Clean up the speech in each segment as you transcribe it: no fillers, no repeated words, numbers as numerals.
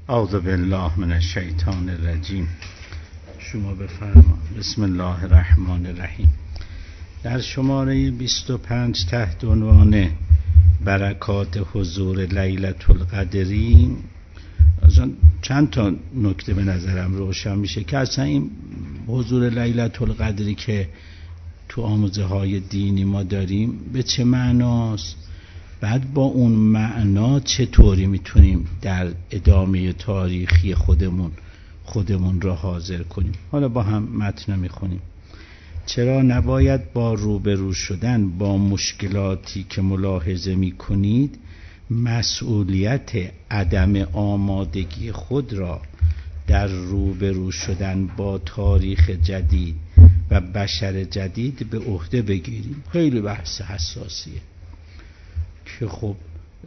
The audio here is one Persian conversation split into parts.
اعوذ بالله من الشیطان الرجیم. شما بفرما. بسم الله الرحمن الرحیم. در شماره 25 تحت عنوان برکات حضور لیلة القدری چند تا نکته به نظرم روشن میشه که اصلا این حضور لیلة القدری که تو آموزه های دینی ما داریم به چه معناست، بعد با اون معنا چطوری میتونیم در ادامه تاریخی خودمون را حاضر کنیم. حالا با هم متن میخونیم. چرا نباید با روبرو شدن با مشکلاتی که ملاحظه میکنید مسئولیت عدم آمادگی خود را در روبرو شدن با تاریخ جدید و بشر جدید به عهده بگیریم؟ خیلی بحث حساسیه که خب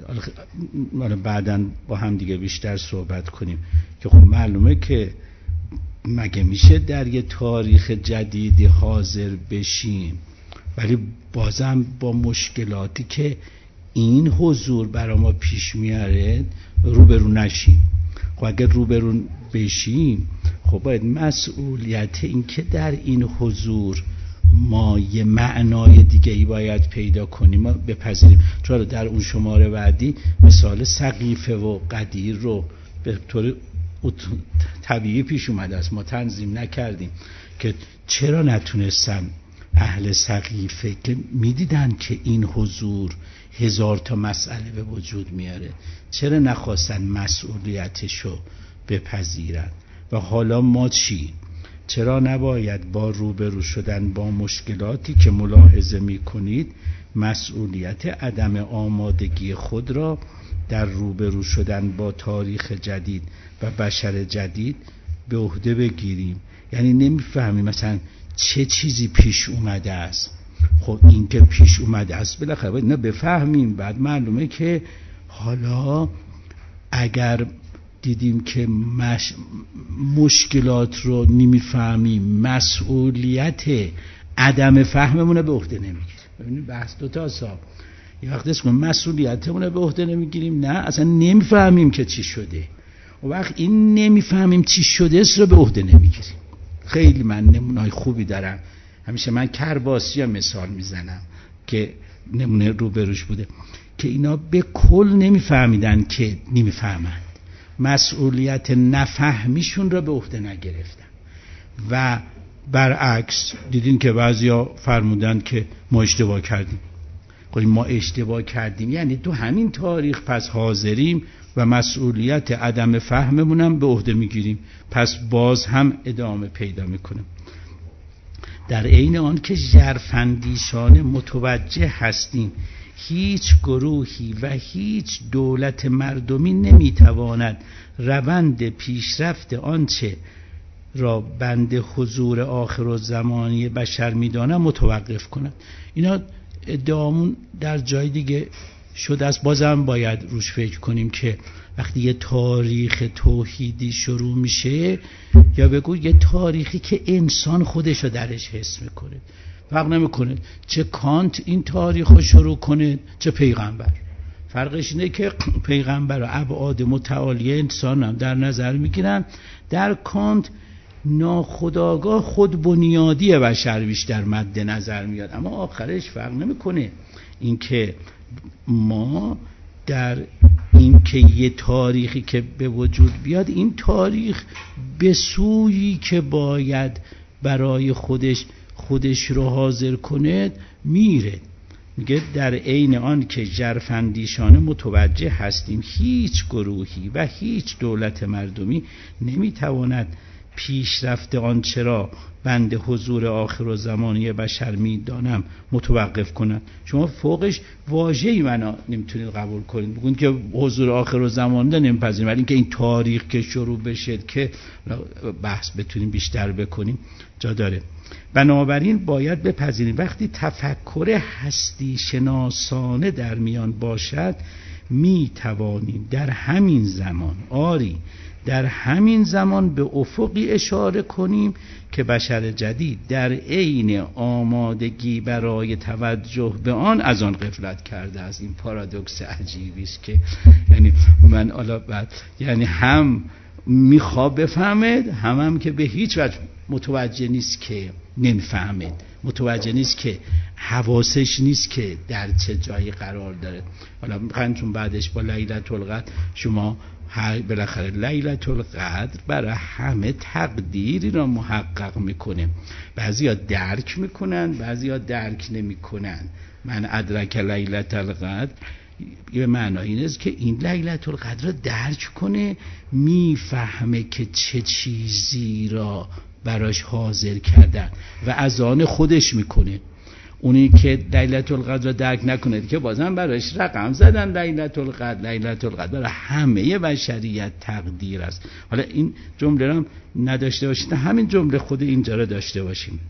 بعداً با هم دیگه بیشتر صحبت کنیم که خب معلومه که مگه میشه در یه تاریخ جدیدی حاضر بشیم ولی بازم با مشکلاتی که این حضور برای ما پیش میاره روبرو نشیم. خب اگر روبرو بشیم خب باید مسئولیت این که در این حضور ما یه معنای دیگه ای باید پیدا کنیم ما بپذیریم. چون در اون شماره بعدی مثال سقیفه و قدیر رو به طور طبیعی پیش اومده است، ما تنظیم نکردیم که چرا نتونستن اهل سقیفه که میدیدن که این حضور 1000 تا مسئله به وجود میاره چرا نخواستن مسئولیتشو بپذیرن؟ و حالا ما چی؟ چرا نباید با روبرو شدن با مشکلاتی که ملاحظه میکنید مسئولیت عدم آمادگی خود را در روبرو شدن با تاریخ جدید و بشر جدید به عهده بگیریم؟ یعنی نمیفهمیم مثلا چه چیزی پیش اومده است. خب این که پیش اومده است بالاخره باید بفهمیم. بعد معلومه که حالا اگر دیدیم که مشکلات رو نمیفهمیم مسئولیت عدم فهممون به عهده نمیگیریم. ببینید بحث دو تا حساب. یه وقت اسم مسئولیتمون رو به عهده نمیگیریم، نه اصلا نمیفهمیم که چی شده. و وقت این نمیفهمیم چی شده است رو به عهده نمیگیریم. خیلی من نمونه‌های خوبی دارم، همیشه من کرباسی مثال میزنم که نمونه روبروش بوده که اینا به کل نمیفهمیدن که نمیفهمن، مسئولیت نفهمیشون را به عهده نگرفتن. و برعکس دیدین که بعضیا فرمودن که ما اشتباه کردیم. خب ما اشتباه کردیم یعنی تو همین تاریخ پس حاضریم و مسئولیت عدم فهممونم به عهده میگیریم، پس باز هم ادامه پیدا میکنیم. در عین آن که ژرفاندیشانه متوجه هستیم هیچ گروهی و هیچ دولت مردمی نمیتواند روند پیشرفت آنچه را بند حضور آخرالزمانی بشر میدانم متوقف کند. اینا ادعامون در جای دیگه شده است، بازم باید روش فکر کنیم که وقتی یه تاریخ توحیدی شروع میشه یا بگو یه تاریخی که انسان خودش رو درش حس میکنه، فرق نمیکنه چه کانت این تاریخ رو شروع کنه چه پیغمبر. فرقش اینه که پیغمبر و ابعاد متعالی انسان هم در نظر میگیرن. در کانت ناخودآگاه خود بنیادی بشر بیشتر مد نظر میاد، اما آخرش فرق نمیکنه. این که ما در این که یه تاریخی که به وجود بیاد این تاریخ به سویی که باید برای خودش رو حاضر کنه میره. میگه در عین آن که ژرفاندیشانه متوجه هستیم هیچ گروهی و هیچ دولت مردمی نمیتواند پیشرفت آنچه را بند حضور آخرالزمانی بشر میدانم متوقف کنند. شما فوقش واژه‌ای منو نمیتونید قبول کنید، بگید که حضور آخرالزمان رو نمیپذیریم، ولی اینکه این تاریخ که شروع بشه که بحث بتونیم بیشتر بکنیم جا داره. بنابراین باید بپذیریم وقتی تفکر هستی شناسانه در میان باشد می توانیم در همین زمان آری در همین زمان به افقی اشاره کنیم که بشر جدید در عین آمادگی برای توجه به آن از آن غفلت کرده است. این پارادوکس عجیبی است که یعنی من حالا بعد یعنی هم میخواد بفهمد هم که به هیچ وجه متوجه نیست که نمیفهمد، متوجه نیست که حواسش نیست که در چه جایی قرار داره. حالا میخواین چون بعدش با لیلة القدر شما بالاخره لیلة القدر برای همه تقدیری را محقق میکنه. بعضیا درک میکنن، بعضیا درک نمیکنن. من ادرک لیلة القدر یه معنی این است که این لیلة القدر را درک کنه، میفهمه که چه چیزی را براش حاضر کردن و از آن خودش میکنه. اونی که لیلة القدر را درک نکنه که بازم براش رقم زدن لیلة القدر. لیلة القدر برای همه بشریت تقدیر است. حالا این جمله را نداشته باشید، همین جمله خود اینجا را داشته باشیم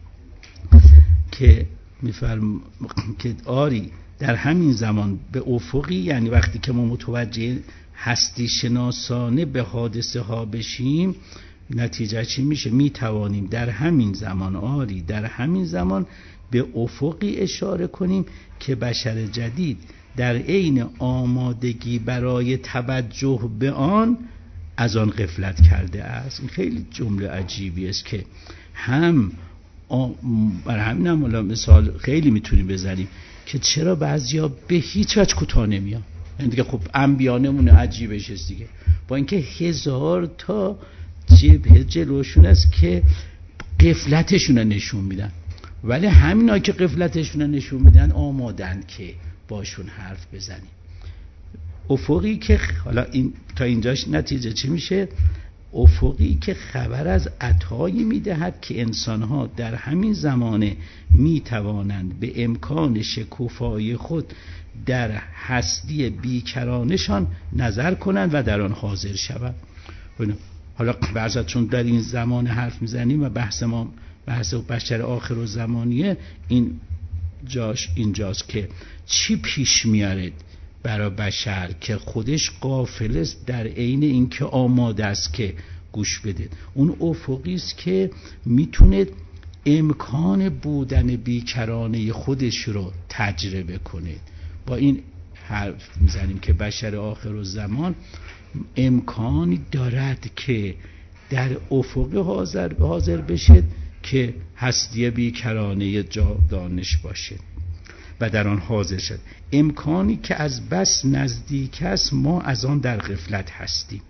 که میفرم که آری در همین زمان به افقی، یعنی وقتی که ما متوجه هستی شناسانه به حادثه ها بشیم، نتیجه چی میشه؟ میتوانیم در همین زمان آری در همین زمان به افقی اشاره کنیم که بشر جدید در عین آمادگی برای توجه به آن از آن غفلت کرده است. این خیلی جمله عجیبی است که هم برای همین هم مثال خیلی میتونیم بزنیم که چرا بعضیا به هیچ وجه کوتاه نمیان. یعنی دیگه خب انبیا نمونه عجیبش است دیگه، با اینکه 1000 تا جبهه جلوشون است که غفلتشون رو نشون میدن، ولی همینا که غفلتشون رو نشون میدن آمادن که باشون حرف بزنیم. افقی که حالا این تا اینجاش نتیجه چی میشه؟ افقی که خبر از عطایی میدهد که انسانها در همین زمانه میتوانند به امکان شکوفایی خود در هستی بیکرانشان نظر کنند و در آن حاضر شوند. حالا بعضا چون در این زمان حرف میزنیم و بحث ما بحث بشر آخر و زمانیه، این جاش اینجاست که چی پیش میارد برای بشر که خودش غافل است در عین اینکه آماده است که گوش بده. اون افقی است که میتونه امکان بودن بیکرانه خودش رو تجربه کنه. با این حرف میزنیم که بشر آخر و زمان امکانی دارد که در افق حاضر بشه که هستی بیکرانه جاودانش باشه و در آن حاضر شد. امکانی که از بس نزدیک است ما از آن در غفلت هستیم،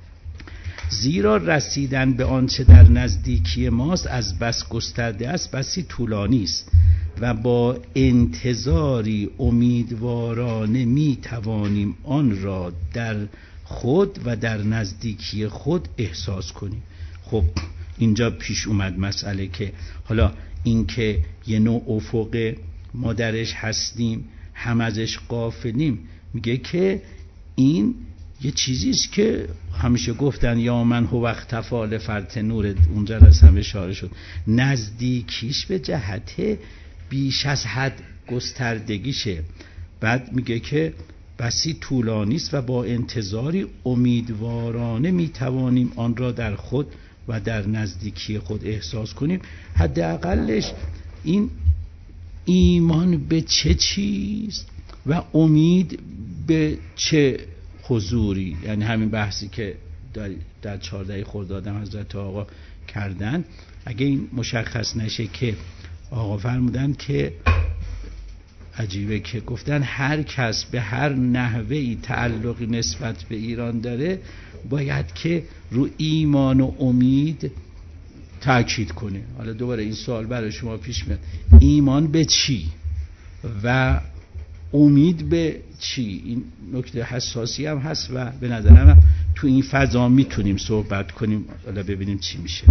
زیرا رسیدن به آنچه در نزدیکی ماست از بس گسترده است بسی طولانی است و با انتظاری امیدوارانه می توانیم آن را در خود و در نزدیکی خود احساس کنیم. خب اینجا پیش اومد مسئله که حالا این که یه نوع افق ما درش هستیم هم ازش غافلیم، میگه که این یه چیزیست که همیشه گفتن یا من هو اختفا لفرط نور، اونجا رسم اشاره شد، نزدیکیش به جهت بیش از حد گستردگیشه. بعد میگه که بسی طولانی است و با انتظاری امیدوارانه میتوانیم آن را در خود و در نزدیکی خود احساس کنیم. حداقلش این ایمان به چه چیز و امید به چه حضوری، یعنی همین بحثی که در 14 خرداد حضرت آقا کردن، اگه این مشخص نشه که آقا فرمودن که عجیبه که گفتن هر کس به هر نحوهی تعلقی نسبت به ایران داره باید که رو ایمان و امید تأکید کنه. حالا دوباره این سوال برای شما پیش میاد، ایمان به چی و امید به چی؟ این نکته حساسی هم هست و به نظرم تو این فضا میتونیم صحبت کنیم، حالا ببینیم چی میشه.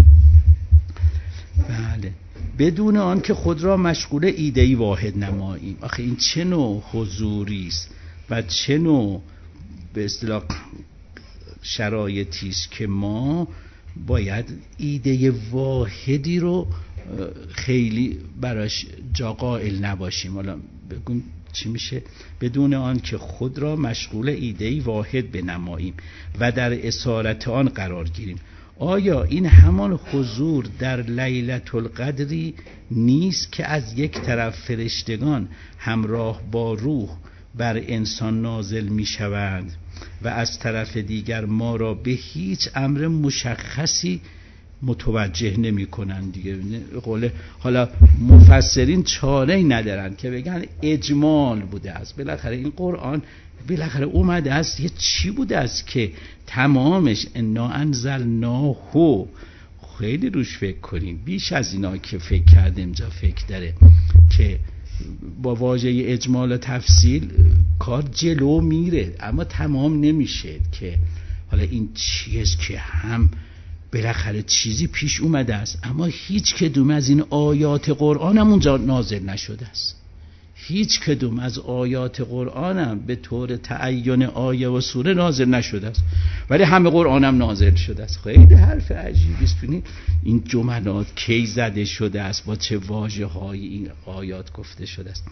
بله، بدون آن که خود را مشغول ایده‌ای واحد نماییم. آخه این چه نوع حضوری است و چه نوع به اصطلاح شرایطی است که ما باید ایده واحدی رو خیلی براش جا قائل نباشیم. حالا بگم چی میشه؟ بدون آن که خود را مشغول ایده‌ای واحد بنماییم و در اسارت آن قرار گیریم. آیا این همان حضور در لیلة القدری نیست که از یک طرف فرشتگان همراه با روح بر انسان نازل می شوند و از طرف دیگر ما را به هیچ امر مشخصی متوجه نمی کنند دیگه. حالا مفسرین چاره‌ای ندارن که بگن اجمال بوده است، بالاخره این قرآن بالاخره اومده است یه چی بوده است که تمامش انا انزلناه، خیلی روش فکر کنیم بیش از اینا که فکر کردیم. جا فکر داره که با واژه اجمال و تفصیل کار جلو میره اما تمام نمیشه که حالا این چیست که هم بالاخره چیزی پیش اومده است اما هیچ کدوم از این آیات قرآن هم اونجا نازل نشده است. هیچ کدوم از آیات قرآن هم به طور تعین آیه و سوره نازل نشده است، ولی همه قرآن هم نازل شده است. خیلی حرف عجیبی است. این جملات کی زده شده است، با چه واژه های این آیات گفته شده است.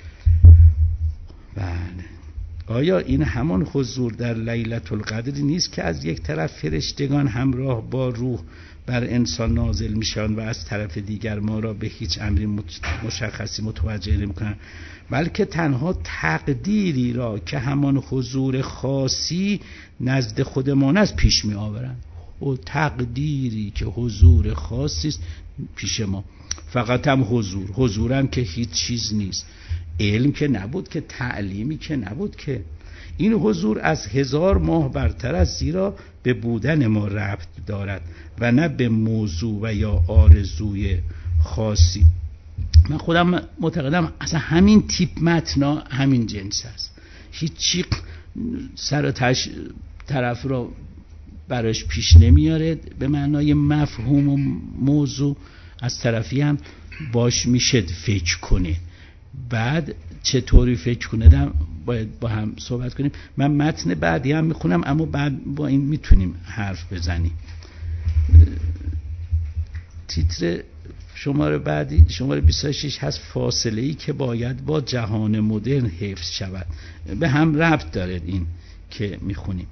بله، آیا این همان حضور در لیلة القدر نیست که از یک طرف فرشتگان همراه با روح بر انسان نازل میشن و از طرف دیگر ما را به هیچ امری مشخصی متوجه نمیکنن، بلکه تنها تقدیری را که همان حضور خاصی نزد خودمان است پیش می آورند. و تقدیری که حضور خاصی است پیش ما، فقط هم حضورم که هیچ چیز نیست، علم که نبود، که تعلیمی که نبود، که این حضور از 1000 ماه برتر است، زیرا به بودن ما ربط دارد و نه به موضوع و یا آرزوی خاصی. من خودم معتقدم اصلا همین تیپ متنا همین جنس است، هیچی سر و تش طرف را براش پیش نمیاره به معنای مفهوم و موضوع، از طرفی هم باش میشه فکر کنه. بعد چطوری فکر کنه باید با هم صحبت کنیم. من متن بعدی هم میخونم اما بعد با این میتونیم حرف بزنیم. تیتر شماره بعدی شماره 26 هست، فاصله ای که باید با جهان مدرن حفظ شود. به هم ربط داره این که میخونیم.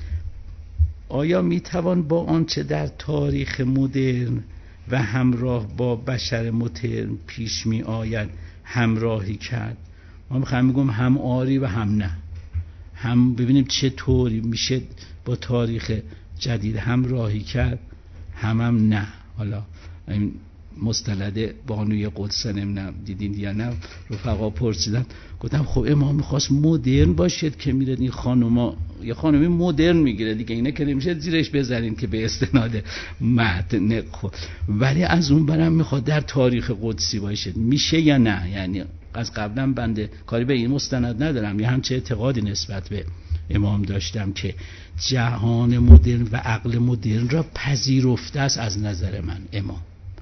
آیا میتوان با آنچه در تاریخ مدرن و همراه با بشر مدرن پیش می آید همراهی کرد؟ ما میگم هم آری و هم نه، هم ببینیم چه طوری میشه با تاریخ جدید همراهی کرد، هم نه. حالا این مستند بانوی قدس نمیدونم دیدین یا نه، رفقا پرسیدن، گفتم خب امام میخواست مدرن باشد که میره این خانوما یا خانومی مدرن میگیره دیگه، اینه که نمیشه زیرش بذارین که به استناد متن خود، ولی از اون برم میخواد در تاریخ قدسی باشد. میشه یا نه؟ یعنی از قبلا بنده کاری به این مستند ندارم، یا همچه اعتقادی نسبت به امام داشتم که جهان مدرن و عقل مدرن را پذیرفته است از نظر من امام،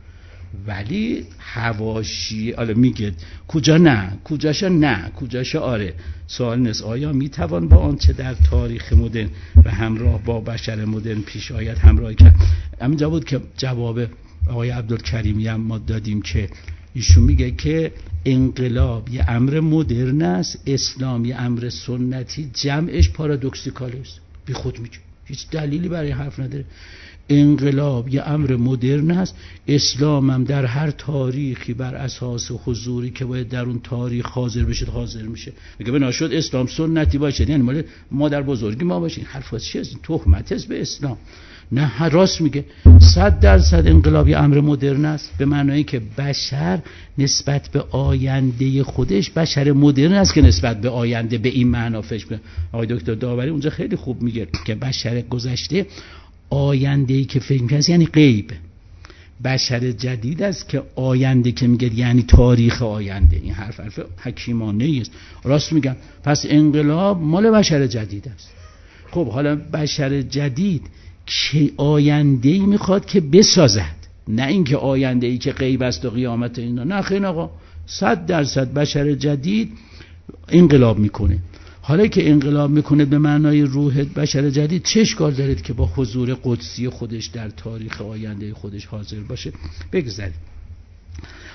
ولی حواشی حالا میگه کجا نه، کجاشا نه، کجاشا آره. سوال نیست آیا میتوان با آنچه در تاریخ مدرن و همراه با بشر مدرن پیش آید همراهی کرد؟ همینجا بود که جواب آقای عبدالکریمی هم ما دادیم که ایشون میگه که انقلاب یه امر مدرن است، اسلام یه امر سنتی، جمعش پارادوکسیکال است، بی خود میگه، هیچ دلیلی برای حرف نداره. انقلاب یه امر مدرن است، اسلام هم در هر تاریخی بر اساس حضوری که باید در اون تاریخ حاضر بشه حاضر میشه. میگه بنا شد اسلام سنتی باشه، یعنی مال مادر بزرگی ما باشه. این حرفا چیه؟ این تهمت است به اسلام. نه، راست میگه، 100% انقلاب یه امر مدرن است، به معنایی که بشر نسبت به آینده خودش بشر مدرن است که نسبت به آینده به این معنا فکر کنه. آقای دکتر داوری اونجا خیلی خوب میگه که بشر گذشته آینده‌ای که فکر می‌کنه یعنی غیب، بشر جدید است که آینده که میگه یعنی تاریخ آینده. این حرف حکیمانه است، راست میگم. پس انقلاب مال بشر جدید است. خب حالا بشر جدید که آینده‌ای میخواد که بسازد، نه اینکه آینده‌ای که غیب است و قیامت اینا. نه خیر آقا، 100% بشر جدید انقلاب میکنه. حالا که انقلاب میکنه به معنای روح بشر جدید، چه اشکال دارید که با حضور قدسی خودش در تاریخ آینده خودش حاضر باشه؟ بگذارید.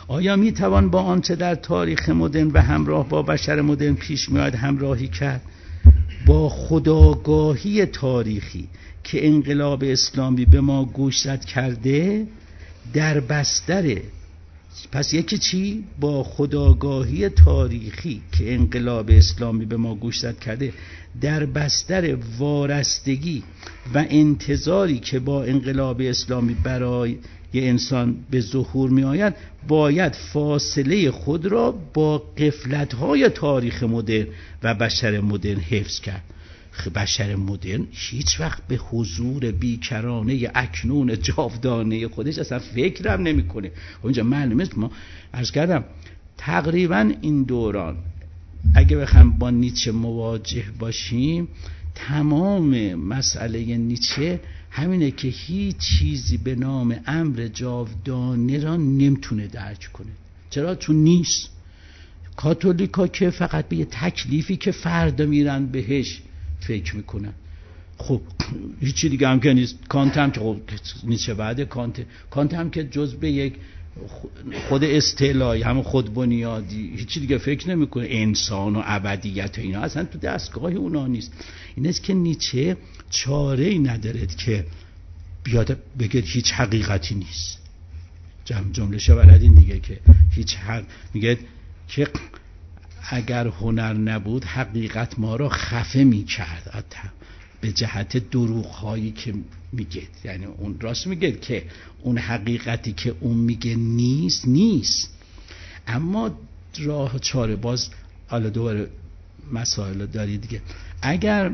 آیا میتوان با آنچه در تاریخ مدرن و همراه با بشر مدرن پیش میاد همراهی کرد؟ با خودآگاهی تاریخی که انقلاب اسلامی به ما گوشزد کرده در بستر، پس یکی چی؟ با خودآگاهی تاریخی که انقلاب اسلامی به ما گوشزد کرده در بستر وارستگی و انتظاری که با انقلاب اسلامی برای یه انسان به ظهور می آید، باید فاصله خود را با غفلت‌های تاریخ مدرن و بشر مدرن حفظ کرد. بشر مدرن هیچ وقت به حضور بیکرانه اکنون جاودانه خودش اصلا فکرم نمی‌کنه. اونجا معلومه ما عرض کردم تقریبا این دوران اگه بخوام با نیچه مواجه باشیم، تمام مسئله نیچه همینه که هیچ چیزی به نام امر جاودانه را نمیتونه درک کنه. چرا؟ چون نیست. کاتولیکا که فقط به یه تکلیفی که فردا میرن بهش فکر میکنن. خب هیچی دیگه هم که نیست. کانت هم که نیچه بعد کانت هم که جزء به یک خود استعلایی، همون خود بنیادی، هیچی دیگه فکر نمیکنه. انسان و ابدیت و اینا اصلا تو دستگاه اونا نیست. این است که نیچه چاره‌ای نداره که بیاد بگه هیچ حقیقتی نیست. جمله‌شو بلدین دیگه که هیچ میگه که اگر هنر نبود حقیقت ما را خفه می‌کرد به جهت دروغ‌هایی که میگه. یعنی اون راست میگه که اون حقیقتی که اون میگه نیست. اما راه چاره باز حالا دوباره مسائل داری دیگه. اگر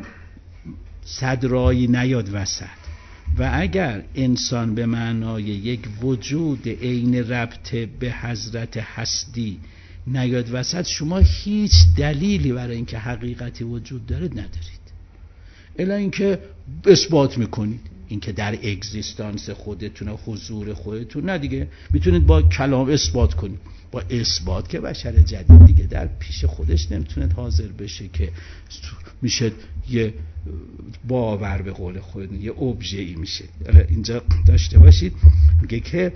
صدرایی نیاد وسط و اگر انسان به معنای یک وجود عین ربط به حضرت هستی نیاد وسط، شما هیچ دلیلی برای اینکه حقیقتی وجود داره ندارید الا اینکه اثبات میکنید اینکه در اگزیستانس خودتون و حضور خودتون نه دیگه میتونید با کلام اثبات کنید. با اثبات که بشر جدید دیگه در پیش خودش نمیتونه حاضر بشه که میشه یه باور به قول خود یه ابژه‌ای میشه. اینجا داشته باشید میگه که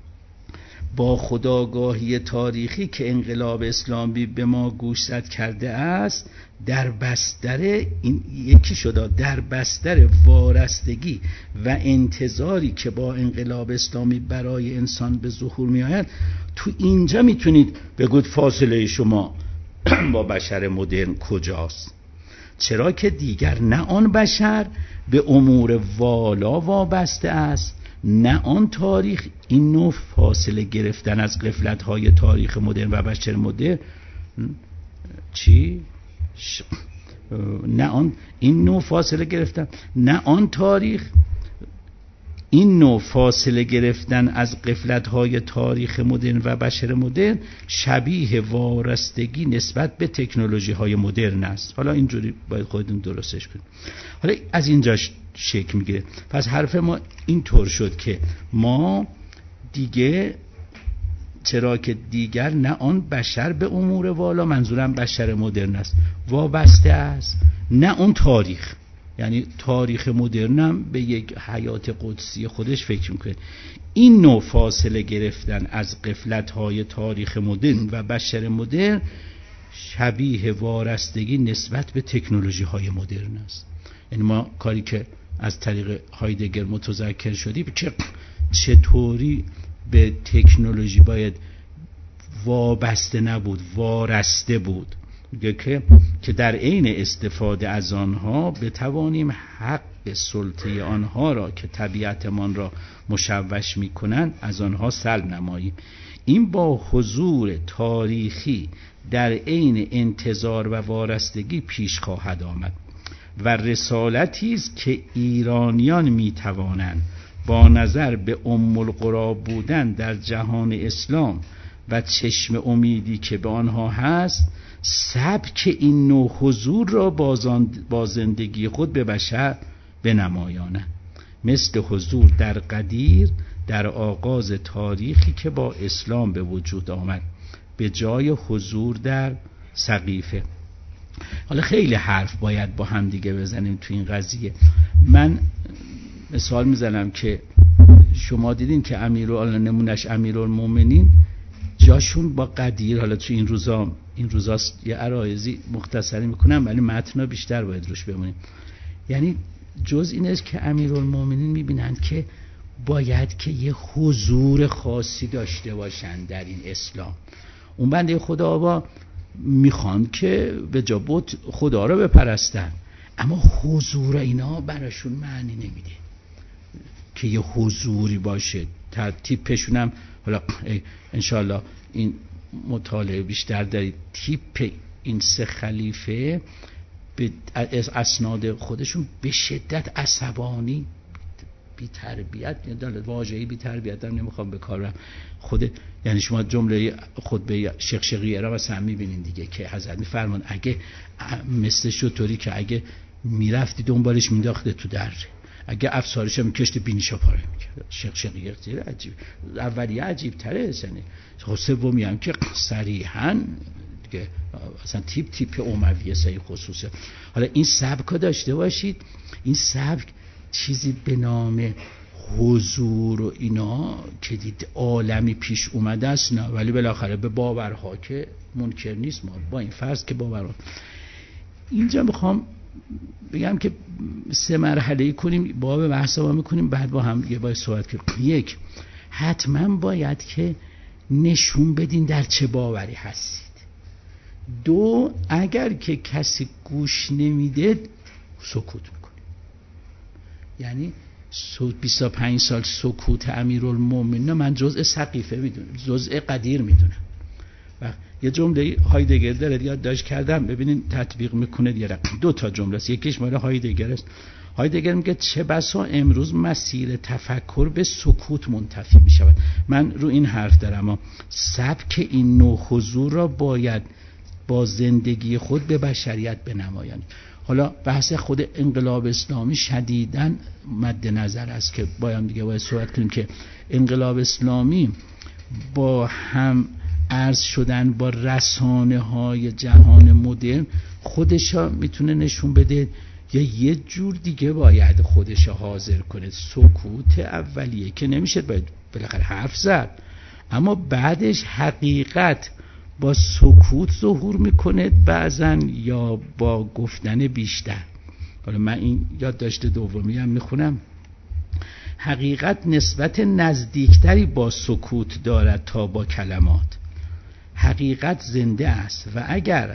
با خودآگاهی تاریخی که انقلاب اسلامی به ما گوشزد کرده است در بستر این یکی شده در بستر وارستگی و انتظاری که با انقلاب اسلامی برای انسان به ظهور می آید، تو اینجا میتونید بگید فاصله شما با بشر مدرن کجاست. چرا که دیگر نه آن بشر به امور والا وابسته است نه آن تاریخ. این نوع فاصله گرفتن از غفلت‌های تاریخ مدرن و بشر مدرن این نوع فاصله گرفتن نه آن تاریخ. این نوع فاصله گرفتن از غفلت‌های تاریخ مدرن و بشر مدرن شبیه وارستگی نسبت به تکنولوژی‌های مدرن است. حالا اینجوری باید خودتون درستش کنید. حالا از اینجاش شکل میگیره. پس حرف ما اینطور شد که ما دیگه چرا که دیگر نه آن بشر به امور والا، منظورم بشر مدرن است، وابسته است نه اون تاریخ. یعنی تاریخ مدرنم به یک حیات قدسی خودش فکر میکنه. این نوع فاصله گرفتن از غفلت‌های تاریخ مدرن و بشر مدرن شبیه وارستگی نسبت به تکنولوژی‌های مدرن است. یعنی ما کاری که از طریق هایدگر متذکر شدیم که چطوری به تکنولوژی باید وابسته نبود، وارسته بود، که در عین استفاده از آنها بتوانیم حق سلطه آنها را که طبیعتمان را مشوش می‌کنند از آنها سلب نماییم. این با حضور تاریخی در عین انتظار و وارستگی پیش خواهد آمد و رسالتی است که ایرانیان می‌توانند با نظر به ام القری بودن در جهان اسلام و چشم امیدی که به آنها هست سبک این نوع حضور را با زندگی خود به بشر بنمایانند، مثل حضور در قدیر در آغاز تاریخی که با اسلام به وجود آمد به جای حضور در سقیفه. حالا خیلی حرف باید با هم دیگه بزنیم تو این قضیه. من مثال میزنم که شما دیدین که نمونش امیرالمومنین جاشون با قدیر، حالا تو این روزاست یه عرایزی مختصری میکنم ولی متنا بیشتر باید روش بمونیم. یعنی جز این است که امیرالمومنین میبینند که باید که یه حضور خاصی داشته باشن در این اسلام. اون بنده خدا آبا میخوان که به جا بت خدا رو بپرستن، اما حضور اینا براشون معنی نمیده که یه حضوری باشه. تیپشون هم حالا انشالله این مطالعه بیشتر دارید، تیپ این سه خلیفه از اسناد خودشون به شدت عصبانی، بی تربیت، واژه‌ای بی تربیت هم نمیخوام به کار برم خود، یعنی شما جمله خطبه شقشقیه را مثلا میبینین دیگه که حضرت میفرمان اگه مثل شطوری که اگه میرفتی دنبالش مینداخته تو در، اگه افسارش هم میکشته بینیشا پاره میکرد. شقشقیه خیلی عجیب، اولیه عجیب تره سنه، سومی هم که صریحاً دیگه اصلا تیپ امویه صحیح خصوصه. حالا این سبک داشته باشید، این سبک چیزی به نام حضور و اینا که دید عالمی پیش اومده است نه، ولی بالاخره به باورها که منکر نیست. ما با این فرض که باورها، اینجا میخوام بگم که 3 مرحله‌ای کنیم، باب بحث با میکنیم، بعد با هم یه باید صحبت کنیم. 1 حتما باید که نشون بدین در چه باوری هستید. 2 اگر که کسی گوش نمیده سکوت میکنه. یعنی 25 سال سکوت امیرالمومنین من جزء سقیفه میدونم، جزء قدیر میدونم. و یه جمله هایدگر داره یادداشت کردم، ببینین تطبیق میکنه دیگه. 2 تا جمله است، یکیش مال هایدگر است. هایدگر میگه چه بسا امروز مسیر تفکر به سکوت منتفی میشود. من رو این حرف دارم، اما سبک این نوع حضور را باید با زندگی خود به بشریت بنمایند. حالا بحث خود انقلاب اسلامی شدیداً مد نظر است که باید صحبت کنیم که انقلاب اسلامی با هم عرض شدن با رسانه های جهان مدرن خودشا میتونه نشون بده یا یه جور دیگه باید خودشا حاضر کنه. سکوت اولیه که نمیشه، باید بالاخره حرف زد، اما بعدش حقیقت با سکوت ظهور میکنه بعضن یا با گفتن بیشتر. حالا من این یادداشت دومی هم میخونم. حقیقت نسبت نزدیکتری با سکوت دارد تا با کلمات. حقیقت زنده است و اگر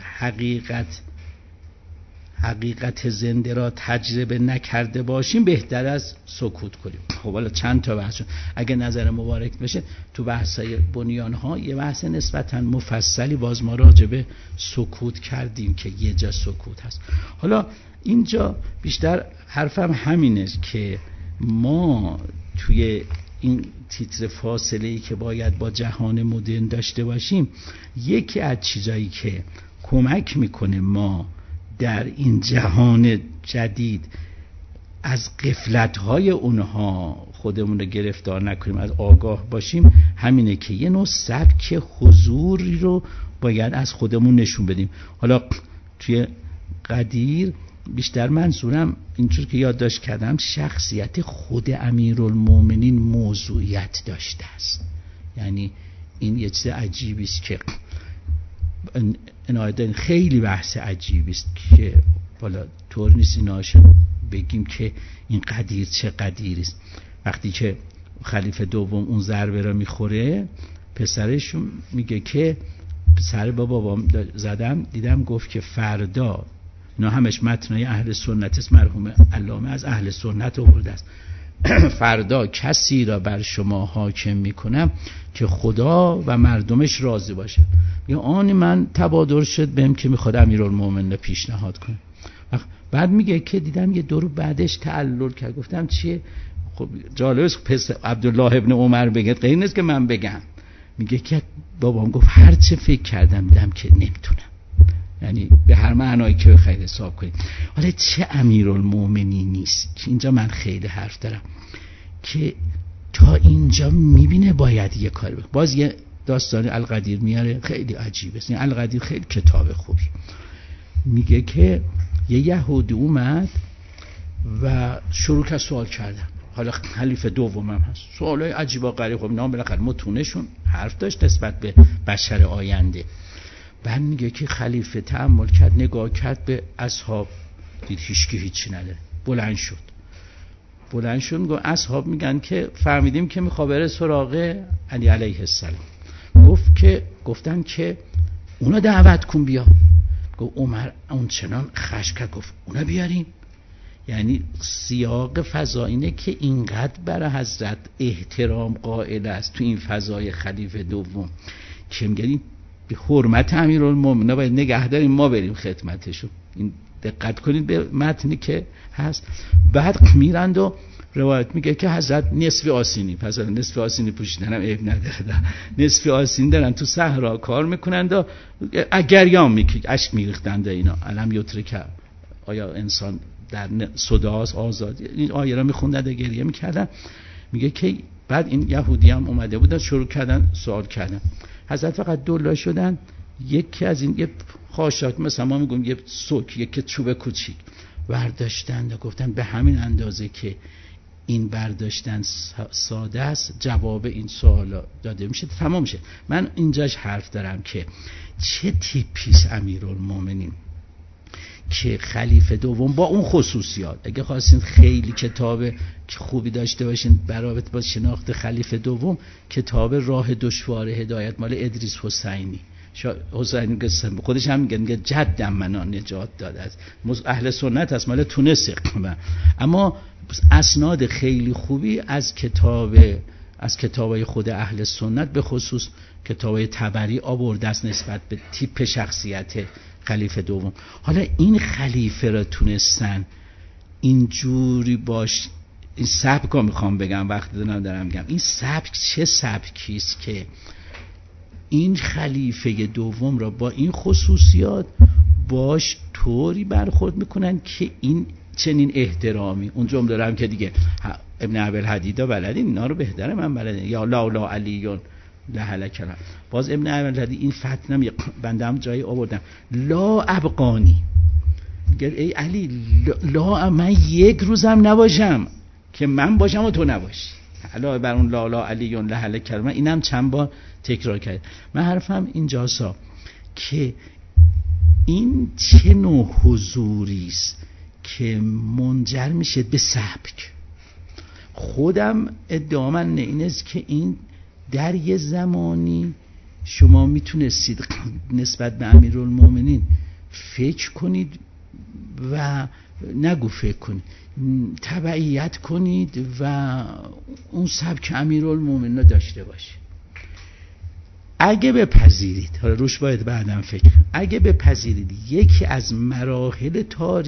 حقیقت زنده را تجربه نکرده باشیم بهتر از سکوت کنیم. خب حالا چند تا بحث، اگه نظر مبارک بشه تو بحثای بنیان ها یه بحث نسبتا مفصلی باز ما راجع به سکوت کردیم که یه جا سکوت هست. حالا اینجا بیشتر حرفم همینه که ما توی این تیتر فاصله‌ای که باید با جهان مدرن داشته باشیم، یکی از چیزایی که کمک میکنه ما در این جهان جدید از غفلت‌های اونها خودمون رو گرفتار نکنیم، از آگاه باشیم، همینه که یه نوع سبک حضوری رو باید از خودمون نشون بدیم. حالا توی قدیر بیشتر منظورم اینجور که یادداشت کردم شخصیت خود امیرالمومنین موضوعیت داشته است. یعنی این یه چیز عجیبی است که عنایت خیلی بحث عجیبی است که بالا طور نیست ایناشو بگیم که این قدیر چه قدیری است. وقتی که خلیفه دوم اون ضربه را میخوره، پسرش میگه که سر بابام زدم دیدم گفت که فردا، اینا همش متنای اهل سنت است، مرحوم علامه از اهل سنت آورده است، فردا کسی را بر شما حاکم میکنم که خدا و مردمش راضی باشه. یا آنی من تبادر شد بهم که میخواد امیرالمومنین پیشنهاد کنه. بعد میگه که دیدم یه دور بعدش تعلل کرد. گفتم چیه؟ خب جالب است پس عبدالله ابن عمر بگه، غیر نیست که من بگم. میگه که بابام گفت هر چه فکر کردم دیدم که نمیتونم. یعنی به هر معنایی که بخواید حساب کنید. حالا چه امیرالمومنینی نیست که اینجا من خیلی حرف دارم که تا اینجا میبینه باید یه کاری بکنه. باز یه داستان القدیر میاره خیلی عجیبه است. این القدیر خیلی کتاب خوبی. میگه که یه یهودی اومد و شروع کرد سوال کردن. حالا خلیفه دومم هست. سوالای عجیب و غریب. خب نام بالاخره متونشون حرف داشت نسبت به بشر آینده. بعد میگه که خلیفه تأمل کرد، نگاه کرد به اصحاب، دید هیچکی هیچی نداره. بلند شد میگه اصحاب میگن که فهمیدیم که میخواد بره سراغ علی علیه السلام. گفتن که اونا دعوت کن بیا. گفت عمر اون چنان خشم کرد، گفت اونا بیاریم. یعنی سیاق فضا اینه که اینقدر برای حضرت احترام قائل است تو این فضای خلیفه دوم که میگن به حرمت امیرالمومنین باید نگه داریم ما بریم خدمتشون. این دقت کنید به متنی که هست. بعد میرند و روایت میگه که حضرت نصف آسینی، پس نصف آسینی پوشیدن هم عیب نداره، نصف آسینی دارن تو صحرا کار میکنند و گریان میکرد، اشک میریختند. اینا علم یترک، آیا انسان در صداست آزاد، این آیه را میخوندن و گریه میکردن. میگه که بعد این یهودی هم اومده بودن شروع کردن سوال کردن. حضرت فقط دولا شدن، یکی از این یه خاشاک مثلا ما میگیم یه سوک، یک چوب کوچیک برداشتن و گفتن به همین اندازه که این برداشتن ساده است جواب این سوالا داده میشه تمام میشه. من اینجاش حرف دارم که چه تیپیست امیرالمومنین که خلیفه دوم با اون خصوصیات. اگه خواستین خیلی کتاب خوبی داشته باشین برای با شناخت خلیفه دوم، کتاب راه دشوار هدایت مال ادریس حسینی. حسینی خودش هم میگه جدم منو نجات داده است، اهل سنت است، مال تونس. اما اسناد خیلی خوبی از کتابای خود اهل سنت به خصوص کتابای طبری آورده است نسبت به تیپ شخصیت خلیفه دوم. حالا این خلیفه را تونستن اینجوری باش، این سبک رو میخوام بگم وقتی دارم میگم این سبک چه سبکیست که این خلیفه دوم را با این خصوصیات باش طوری برخورد میکنن که این چنین احترامی. اون جمله دارم که دیگه ابن ابوالحدیدا بلدین، اینا رو بهتره من بلدین، یا لا علیون لهله کلام. باز ابن ابوالحدید این فتنه بنده هم جایی آوردم، لا ابقانی، میگه ای علی لا من یک روزم نباشم که من باشم و تو نباشی. علاوه بر اون لا علیون لهله کلام اینم چند بار تکرار کرد. من حرفم اینجاسا که این چه نوع حضوری است که منجر میشه به سبک. خودم ادعا من این است که این در یه زمانی شما میتونستید نسبت به امیرالمومنین فکر کنید و نگو فکر کنید، تبعیت کنید و اون سبک امیرالمومنین رو داشته باشید. اگه بپذیرید، حالا روش باید بعدم فکر، اگه بپذیرید یکی از مراحل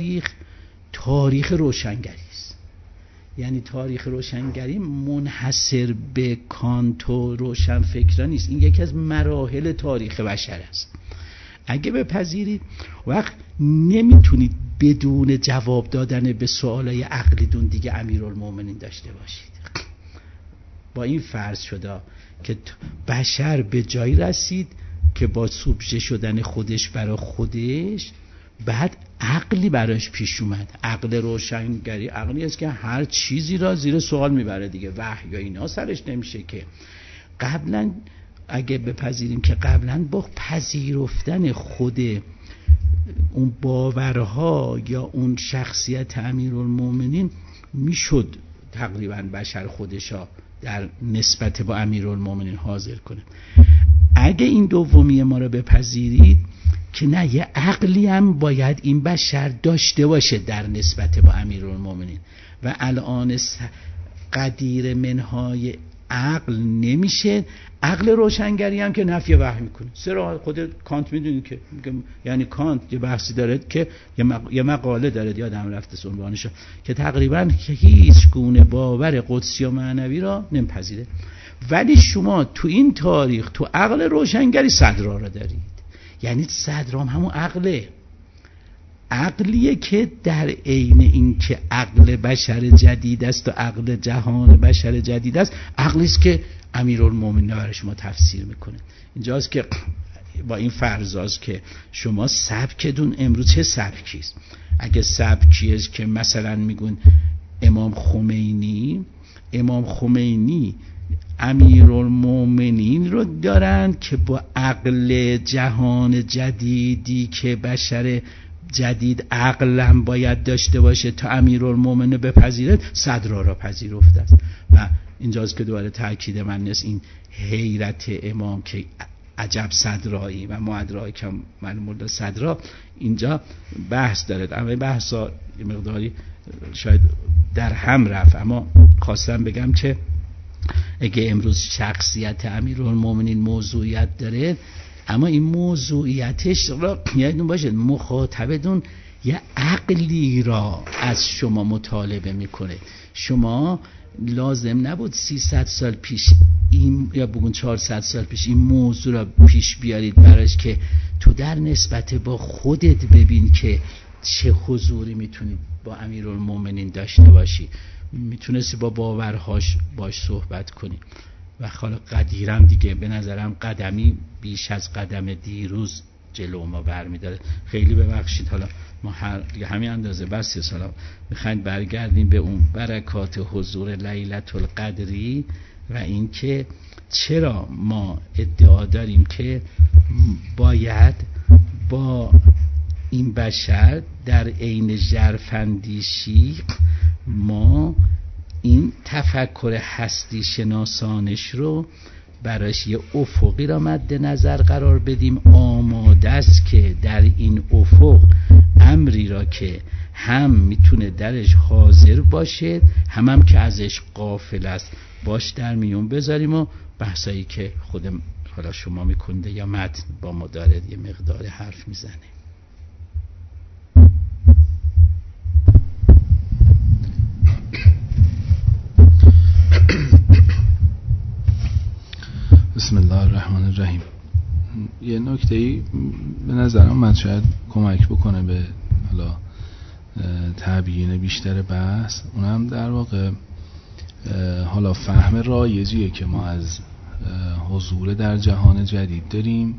تاریخ روشنگری است، یعنی تاریخ روشنگری منحصر به کانت و روشنفکران نیست، این یکی از مراحل تاریخ بشر است. اگه بپذیرید وقت نمیتونید بدون جواب دادن به سوالای عقلیتون دیگه امیرالمومنین داشته باشید. با این فرض شده که بشر به جایی رسید که با سوبژه شدن خودش برای خودش بعد عقلی براش پیش اومد. عقل روشنگری عقلی است که هر چیزی را زیر سوال میبره دیگه، وحی یا اینا سرش نمیشه. که قبلا اگه بپذیریم که قبلا با پذیرفتن خود اون باورها یا اون شخصیت امیرالمومنین میشد تقریبا بشر خودشا در نسبت با امیرالمومنین حاضر کنه. اگه این دومی ما رو بپذیرید که نه، یه عقلی هم باید این بشر داشته باشه در نسبت با امیرالمومنین و الان قدیر منهای عقل نمیشه. عقل روشنگری هم که نفی وحی میکنه. سر خود کانت میدونی که یعنی کانت یه بحثی داره که یه مقاله داره یادم رفته عنوانش، که تقریبا هیچ گونه باور قدسی و معنوی را نمیپذیره. ولی شما تو این تاریخ تو عقل روشنگری صدرا را دارید. یعنی صدرام همون عقلیه که در عین این که عقل بشر جدید است و عقل جهان بشر جدید است، عقلی است که امیرالمومنین برای شما تفسیر میکنه. اینجاست که با این فرضاست که شما سبکتون امروز چه سبکی است. اگه سبکی است که مثلا میگون امام خمینی امیرالمومنین رو دارن که با عقل جهان جدیدی که بشر جدید عقلم باید داشته باشه تا امیرالمومنین بپذیره، صدرا را پذیرفته است. و اینجاست که دوباره تاکید من است این حیرت امام که عجب صدرایی و ما ادراکم معلوم صدرا اینجا بحث داره. اما بحثا یه مقداری شاید در هم رفت، اما خواستم بگم که اگه امروز شخصیت امیرالمومنین موضوعیت داره، اما این موضوعیتش را یادتون باشه مخاطبتون یه عقلی را از شما مطالبه میکنه. شما لازم نبود 300 سال پیش این یا بگون 400 سال پیش این موضوع را پیش بیارید براش که تو در نسبت با خودت ببین که چه حضوری میتونید با امیرالمومنین داشته باشی. میتونستی با باورهاش باش صحبت کنی. و حالا قدیرم دیگه به نظرم قدمی بیش از قدم دیروز جلو ما برمیداره. خیلی ببخشید، حالا ما همین اندازه بس سالا میخوایم برگردیم به اون برکات حضور لیلة القدری و این که چرا ما ادعا داریم که باید با این بشر در عین ژرفاندیشی ما این تفکر هستی شناسانش رو براش یه افقی را مد نظر قرار بدیم. آماده است که در این افق امری را که هم میتونه درش حاضر باشه هم که ازش غافل است باش در میون بذاریم و بحثایی که خودم حالا شما میکنده یا متن با ما داره یه مقدار حرف میزنه. بسم الله الرحمن الرحیم. یه نکته‌ای به نظرم من شاید کمک بکنه به حالا تبیین بیشتر بحث، اونم در واقع حالا فهم رایجیه که ما از حضور در جهان جدید داریم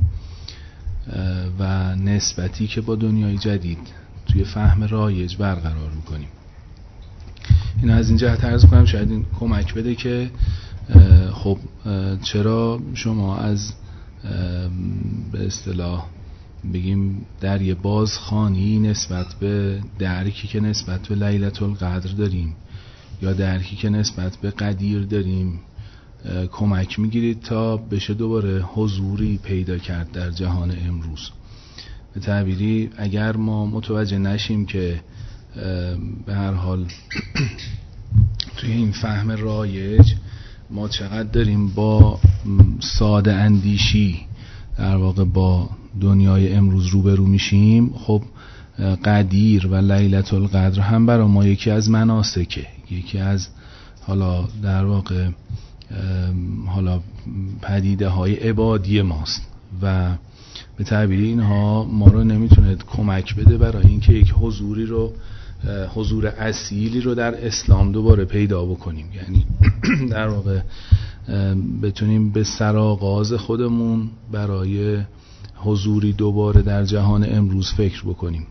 و نسبتی که با دنیای جدید توی فهم رایج برقرار میکنیم. این از این جهت عرض کنم شاید این کمک بده که خب چرا شما از به اصطلاح بگیم در یه بازخوانی نسبت به درکی که نسبت به لیلة القدر داریم یا درکی که نسبت به قدیر داریم کمک میگیرید تا بشه دوباره حضوری پیدا کرد در جهان امروز. به تعبیری اگر ما متوجه نشیم که به هر حال توی این فهم رایج ما چقدر داریم با ساده اندیشی در واقع با دنیای امروز روبرو میشیم، خب قدیر و لیلة القدر هم برای ما یکی از مناسکه، یکی از حالا در واقع حالا پدیده های عبادی ماست و به تعبیری اینها ما رو نمیتونه کمک بده برای اینکه یک حضور اصیلی رو در اسلام دوباره پیدا بکنیم. یعنی در واقع بتونیم به سرآغاز خودمون برای حضوری دوباره در جهان امروز فکر بکنیم.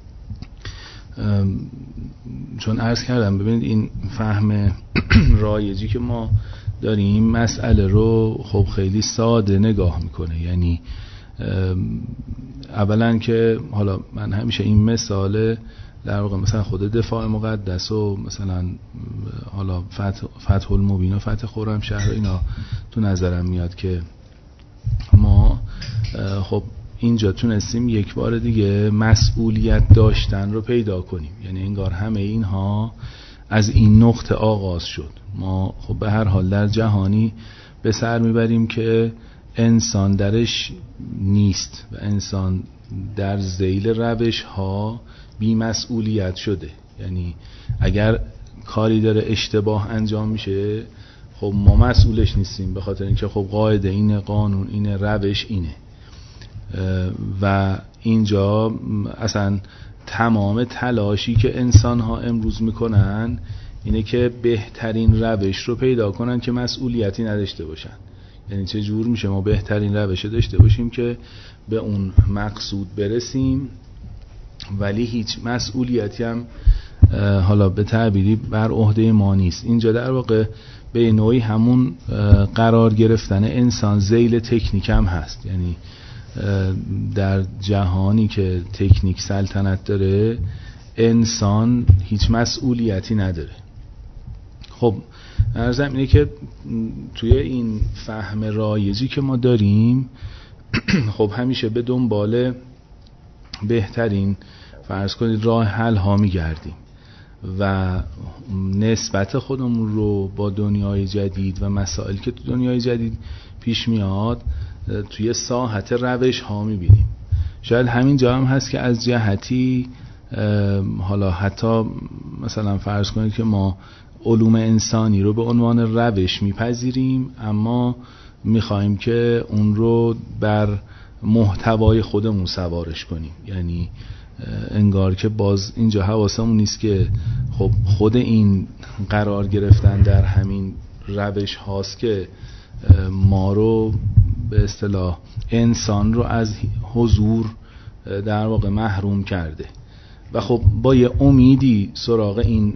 چون عرض کردم ببینید این فهم رایجی که ما داریم مسئله رو خب خیلی ساده نگاه میکنه. یعنی اولا که حالا من همیشه این مثال در واقع مثلا خود دفاع مقدس و مثلا حالا فتح المبین و فتح خرمشهر اینا تو نظرم میاد که ما خب اینجا تونستیم یک بار دیگه مسئولیت داشتن رو پیدا کنیم. یعنی انگار همه اینها از این نقطه آغاز شد. ما خب به هر حال در جهانی به سر میبریم که انسان درش نیست و انسان در ذیل روش ها بی مسئولیت شده. یعنی اگر کاری داره اشتباه انجام میشه خب ما مسئولش نیستیم، به خاطر اینکه خب قاعده اینه، قانون اینه، روش اینه. و اینجا اصلا تمام تلاشی که انسان ها امروز میکنن اینه که بهترین روش رو پیدا کنن که مسئولیتی نداشته باشن. یعنی چه جور میشه ما بهترین روش داشته باشیم که به اون مقصود برسیم ولی هیچ مسئولیتی هم حالا به تعبیری بر عهده ما نیست. اینجا در واقع به نوعی همون قرار گرفتن انسان ذیل تکنیک هم هست. یعنی در جهانی که تکنیک سلطنت داره انسان هیچ مسئولیتی نداره. خب عرضم اینه که توی این فهم رایجی که ما داریم خب همیشه به دنبال بهترین فرض کنید راه حل ها میگردیم و نسبت خودمون رو با دنیای جدید و مسائلی که تو دنیای جدید پیش میاد توی ساحت روش ها میبینیم. شاید همین جا هم هست که از جهتی حالا حتی مثلا فرض کنید که ما علوم انسانی رو به عنوان روش میپذیریم، اما میخوایم که اون رو بر محتوای خودمون سوارش کنیم. یعنی انگار که باز اینجا حواسمون نیست که خب خود این قرار گرفتن در همین روش هاست که ما رو به اصطلاح انسان رو از حضور در واقع محروم کرده و خب با یه امیدی سراغ این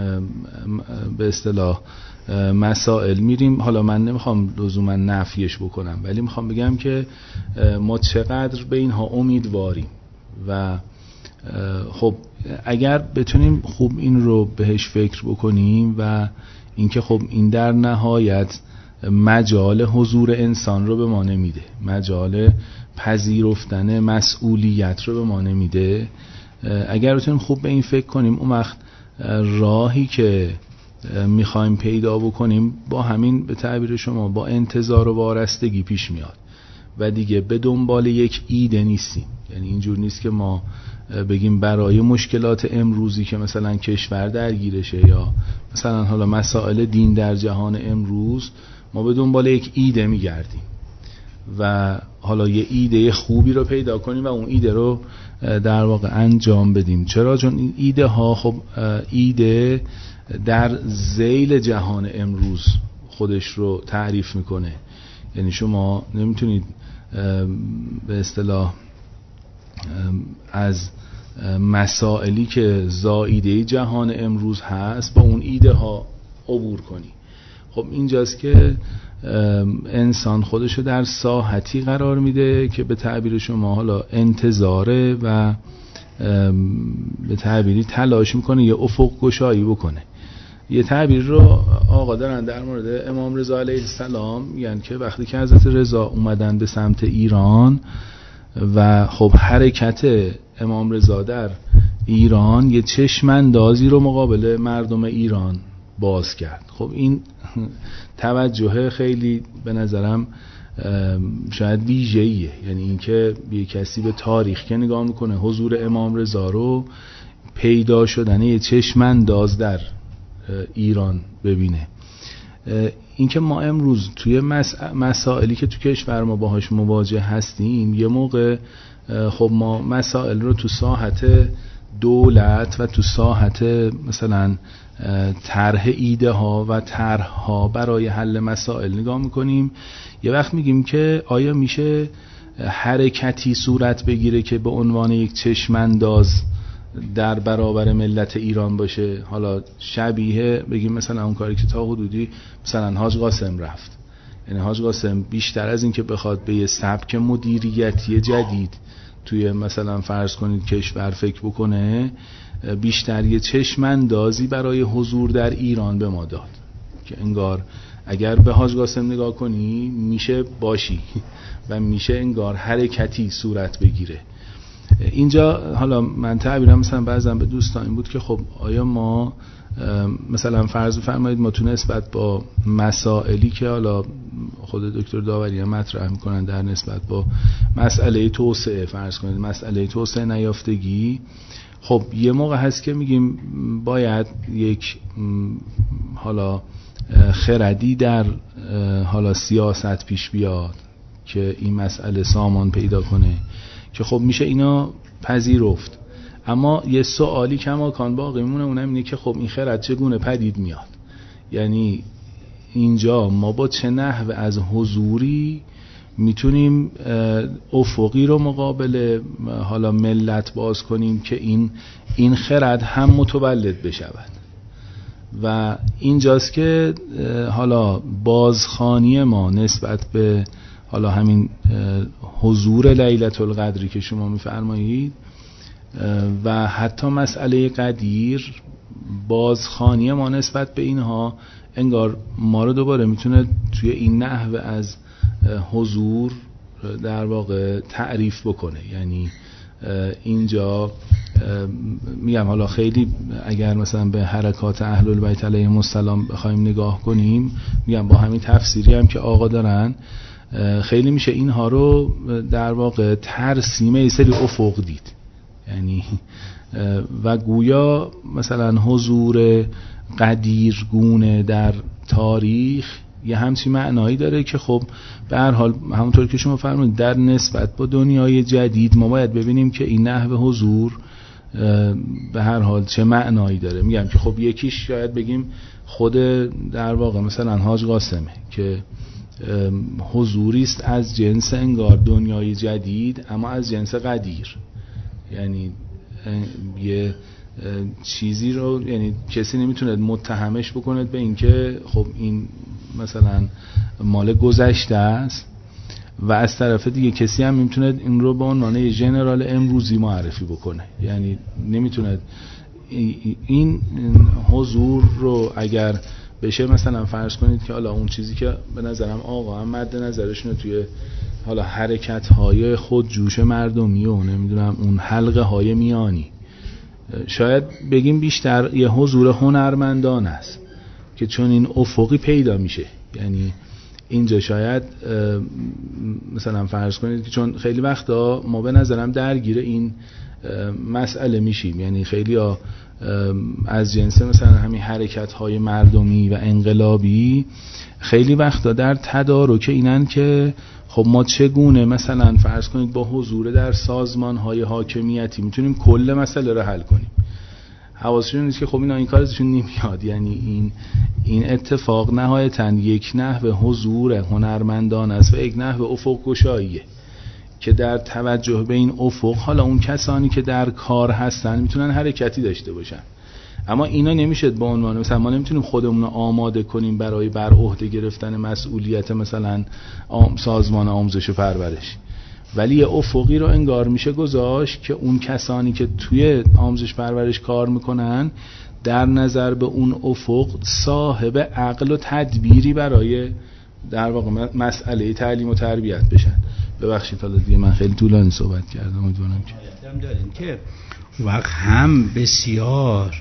به اصطلاح مسائل میریم. حالا من نمیخوام لزوما نفیش بکنم، ولی میخوام بگم که ما چقدر به اینها امیدواریم و خب اگر بتونیم خوب این رو بهش فکر بکنیم و اینکه خب این در نهایت مجال حضور انسان رو به ما نمیده، مجال پذیرفتن مسئولیت رو به ما نمیده، اگر بتونیم خوب به این فکر کنیم اون وقت راهی که میخوایم پیدا بکنیم با همین به تعبیر شما با انتظار و وارستگی پیش میاد و دیگه به دنبال یک ایده نیستیم. یعنی اینجور نیست که ما بگیم برای مشکلات امروزی که مثلا کشور درگیرشه یا مثلا حالا مسائل دین در جهان امروز ما به دنبال یک ایده میگردیم و حالا یه ایده خوبی رو پیدا کنیم و اون ایده رو در واقع انجام بدیم. چرا؟ چون این ایده ها خب ایده در ذیل جهان امروز خودش رو تعریف میکنه. یعنی شما نمیتونید به اصطلاح از مسائلی که زائیده جهان امروز هست با اون ایده ها عبور کنی. خب اینجاست که انسان خودشو در ساحتی قرار میده که به تعبیر شما حالا انتظاره و به تعبیری تلاش میکنه یه افق گشایی بکنه. یه تعبیر رو آقا دارن در مورد امام رضا علیه السلام میگن که وقتی که حضرت رضا اومدن به سمت ایران و خب حرکت امام رضا در ایران یه چشم اندازی رو مقابل مردم ایران باز کرد. خب این توجه خیلی به نظرم شاید ویژه‌ایه. یعنی اینکه یه کسی به تاریخ که نگاه میکنه حضور امام رضا رو پیدا شدن یه چشم انداز در ایران ببینه. اینکه ما امروز توی مسائلی که تو کشور ما باهاش مواجه هستیم یه موقع خب ما مسائل رو تو ساحت دولت و تو ساحت مثلا طرح ایده ها و طرح ها برای حل مسائل نگاه میکنیم. یه وقت میگیم که آیا میشه حرکتی صورت بگیره که به عنوان یک چشمانداز در برابر ملت ایران باشه؟ حالا شبیه بگیم مثلا اون کاری که تا حدودی مثلا حاج قاسم رفت. یعنی حاج قاسم بیشتر از این که بخواد به یه سبک مدیریتی جدید توی مثلا فرض کنید کشور فکر بکنه، بیشتر یه چشماندازی برای حضور در ایران به ما داد که انگار اگر به حاج قاسم نگاه کنی میشه باشی و میشه انگار حرکتی صورت بگیره. اینجا حالا من تعبیرم مثلا بعضا به دوستان این بود که خب آیا ما مثلا فرض فرمایید ما تو نسبت با مسائلی که حالا خود دکتر داوری هم مطرح میکنن در نسبت با مسئله توسعه، فرض کنید مسئله توسعه نیافتگی، خب یه موقع هست که میگیم باید یک حالا خردی در حالا سیاست پیش بیاد که این مسئله سامان پیدا کنه که خب میشه اینا پذیرفت. اما یه سوالی کماکان باقی میمونه، اونم اینه که خب این خرد چگونه پدید میاد؟ یعنی اینجا ما با چه نحو از حضوری میتونیم افقی رو مقابل حالا ملت باز کنیم که این خرد هم متولد بشود و اینجاست که حالا بازخوانی ما نسبت به حالا همین حضور لیلة القدری که شما میفرمایید و حتی مسئله قدیر، بازخوانی ما نسبت به اینها انگار ما رو دوباره میتونه توی این نحوه از حضور در واقع تعریف بکنه. یعنی اینجا میگم حالا خیلی اگر مثلا به حرکات اهل البیت علیهم السلام بخوایم نگاه کنیم، میگم با همین تفسیری هم که آقا دارن خیلی میشه اینها رو در واقع ترسیم یه سری افق دید. یعنی و گویا مثلا حضور قدیرگونه در تاریخ یه همچین معنایی داره که خب به هر حال همونطور که شما فرمودید در نسبت با دنیای جدید ما باید ببینیم که این نحوه حضور به هر حال چه معنایی داره. میگم که خب یکیش شاید بگیم خود در واقع مثلا حاج قاسمه که حضوری است از جنس انگار دنیای جدید اما از جنس قدیر. یعنی یه چیزی رو، یعنی کسی نمیتونه متهمش بکنه به اینکه خب این مثلا مال گذشته است و از طرف دیگه کسی هم نمیتونه این رو به عنوان یه ژنرال امروزی معرفی بکنه. یعنی نمیتونه این حضور رو اگر بشه مثلا فرض کنید که حالا اون چیزی که به نظرم آقا هم مد نظرشونه توی حالا حرکت‌های خودجوش مردمی و نمیدونم اون حلقه های میانی، شاید بگیم بیشتر یه حضور هنرمندان است که چون این افقی پیدا میشه. یعنی اینجا شاید مثلا فرض کنید که چون خیلی وقتا ما به نظرم درگیر این مسئله میشیم، یعنی خیلی ها از جنس مثلا همین حرکت‌های مردمی و انقلابی خیلی وقتا در تدارک اینن که خب ما چگونه مثلا فرض کنید با حضور در سازمان‌های حاکمیتی میتونیم کل مسئله رو حل کنیم. حواسشون نیست که خب این کار ازشون نمیاد. یعنی این اتفاق نهایتاً یک نحوه حضور هنرمندان است و یک نحوه افق گشاییه که در توجه به این افق حالا اون کسانی که در کار هستن میتونن حرکتی داشته باشن، اما اینا نمیشه به عنوان مثلا ما نمیتونیم خودمون رو آماده کنیم برای بر عهده گرفتن مسئولیت مثلا سازمان آموزش و پرورش، ولی یه افقی رو انگار میشه گذاشت که اون کسانی که توی آموزش پرورش کار میکنن در نظر به اون افق صاحب عقل و تدبیری برای در واقع مسئله تعلیم و تربیت بشن. ببخشید حالا دیگه من خیلی طولانی صحبت کردم، امیدوارم که وقت هم بسیار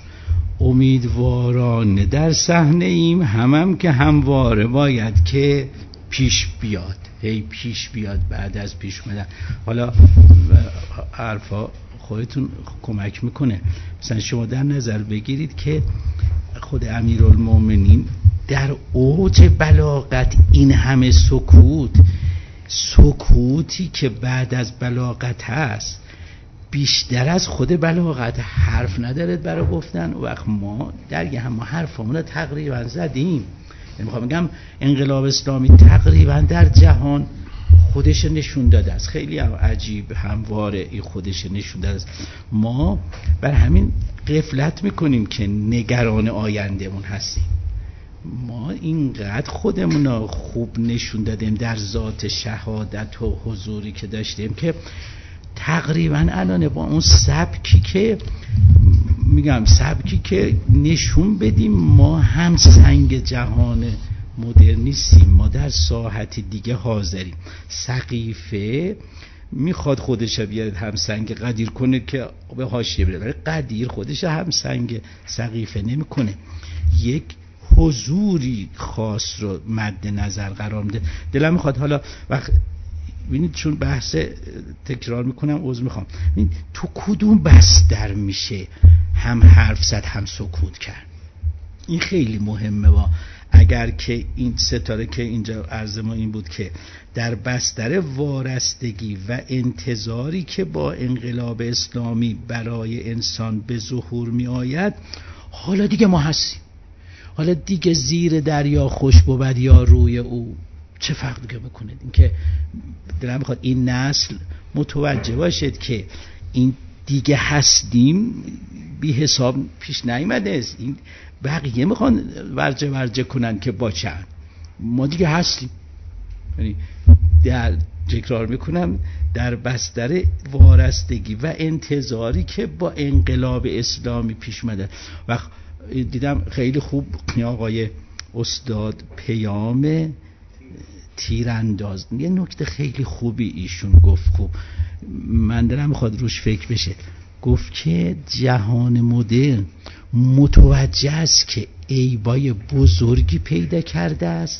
امیدوارانه در صحنه ایم، هم که همواره باید که پیش بیاد، هی پیش بیاد بعد از پیش اومدن. حالا حرفا خودتون کمک میکنه. مثلا شما در نظر بگیرید که خود امیرالمومنین در اوج بلاغت این همه سکوتی که بعد از بلاغت هست بیشتر از خود بلاغت حرف ندارد برای گفتن. وقت ما درگه هم حرفمون رو تقریبا زدیم. میخوام بگم انقلاب اسلامی تقریبا در جهان خودش نشون داده است. خیلی هم عجیب همواره این خودش نشون داده است. ما بر همین غفلت میکنیم که نگران آیندهمون هستیم. ما اینقدر خودمون رو خوب نشون دادیم در ذات شهادت و حضوری که داشتیم که تقریبا الان با اون سبکی که نشون بدیم ما هم سنگ جهان مدرنیستیم، ما در ساحت دیگه حاضریم. سقیفه میخواد خودش بیاد هم سنگ قدیر کنه که به حاشیه بره، ولی قدیر خودش هم سنگ سقیفه نمیکنه. یک حضوری خاص رو مد نظر قرار میده. دلم میخواد حالا وقت ببینید چون بحث تکرار میکنم عذر میخوام، تو کدوم بستر میشه هم حرف زد هم سکوت کرد؟ این خیلی مهمه. اگر که این ستاره که اینجا عرض ما این بود که در بستر وارستگی و انتظاری که با انقلاب اسلامی برای انسان به ظهور می آید، حالا دیگه ما هستیم. حالا دیگه زیر دریا خوش بود یا روی او چه فرق دیگه بکنه؟ این که دلم میخواد این نسل متوجه باشد که این دیگه هستیم بی حساب پیش نیامده است. این بقیه میخوان ورجه کنن که باشن، ما دیگه هستیم. یعنی در تکرار میکنم در بستر وارستگی و انتظاری که با انقلاب اسلامی پیش اومده. و دیدم خیلی خوب آقای استاد پیام تیرانداز یه نکته خیلی خوبی ایشون گفت، خوب من دلم میخواد روش فکر بشه. گفت که جهان مدرن متوجه است که عیبای بزرگی پیدا کرده است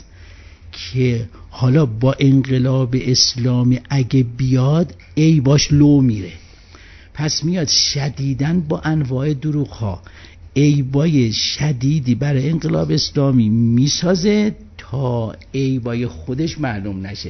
که حالا با انقلاب اسلامی اگه بیاد عیباش لو میره، پس میاد شدیداً با انواع دروغ ها عیبای شدیدی برای انقلاب اسلامی میسازه تا عیبای خودش معلوم نشه.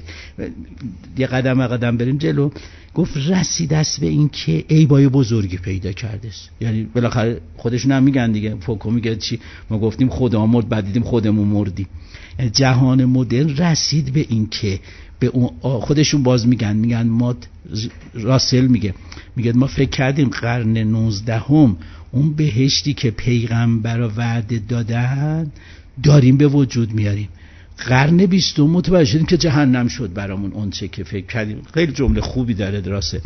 یه قدم بریم جلو. گفت رسید است به این که عیبای بزرگی پیدا کرده است. یعنی بالاخره خودشون هم میگن دیگه، فوکو میگه چی؟ ما گفتیم خدا مرد، بعد دیدیم خودمون مردیم. جهان مدرن رسید به این که به اون خودشون باز میگن ما، راسل میگه ما فکر کردیم قرن 19 اون بهشتی که پیغمبر وعده دادن داریم به وجود میاریم، قرن 20 متوجه شدیم که جهنم شد برامون اون چه که فکر کردیم. خیلی جمله خوبی داره درسته.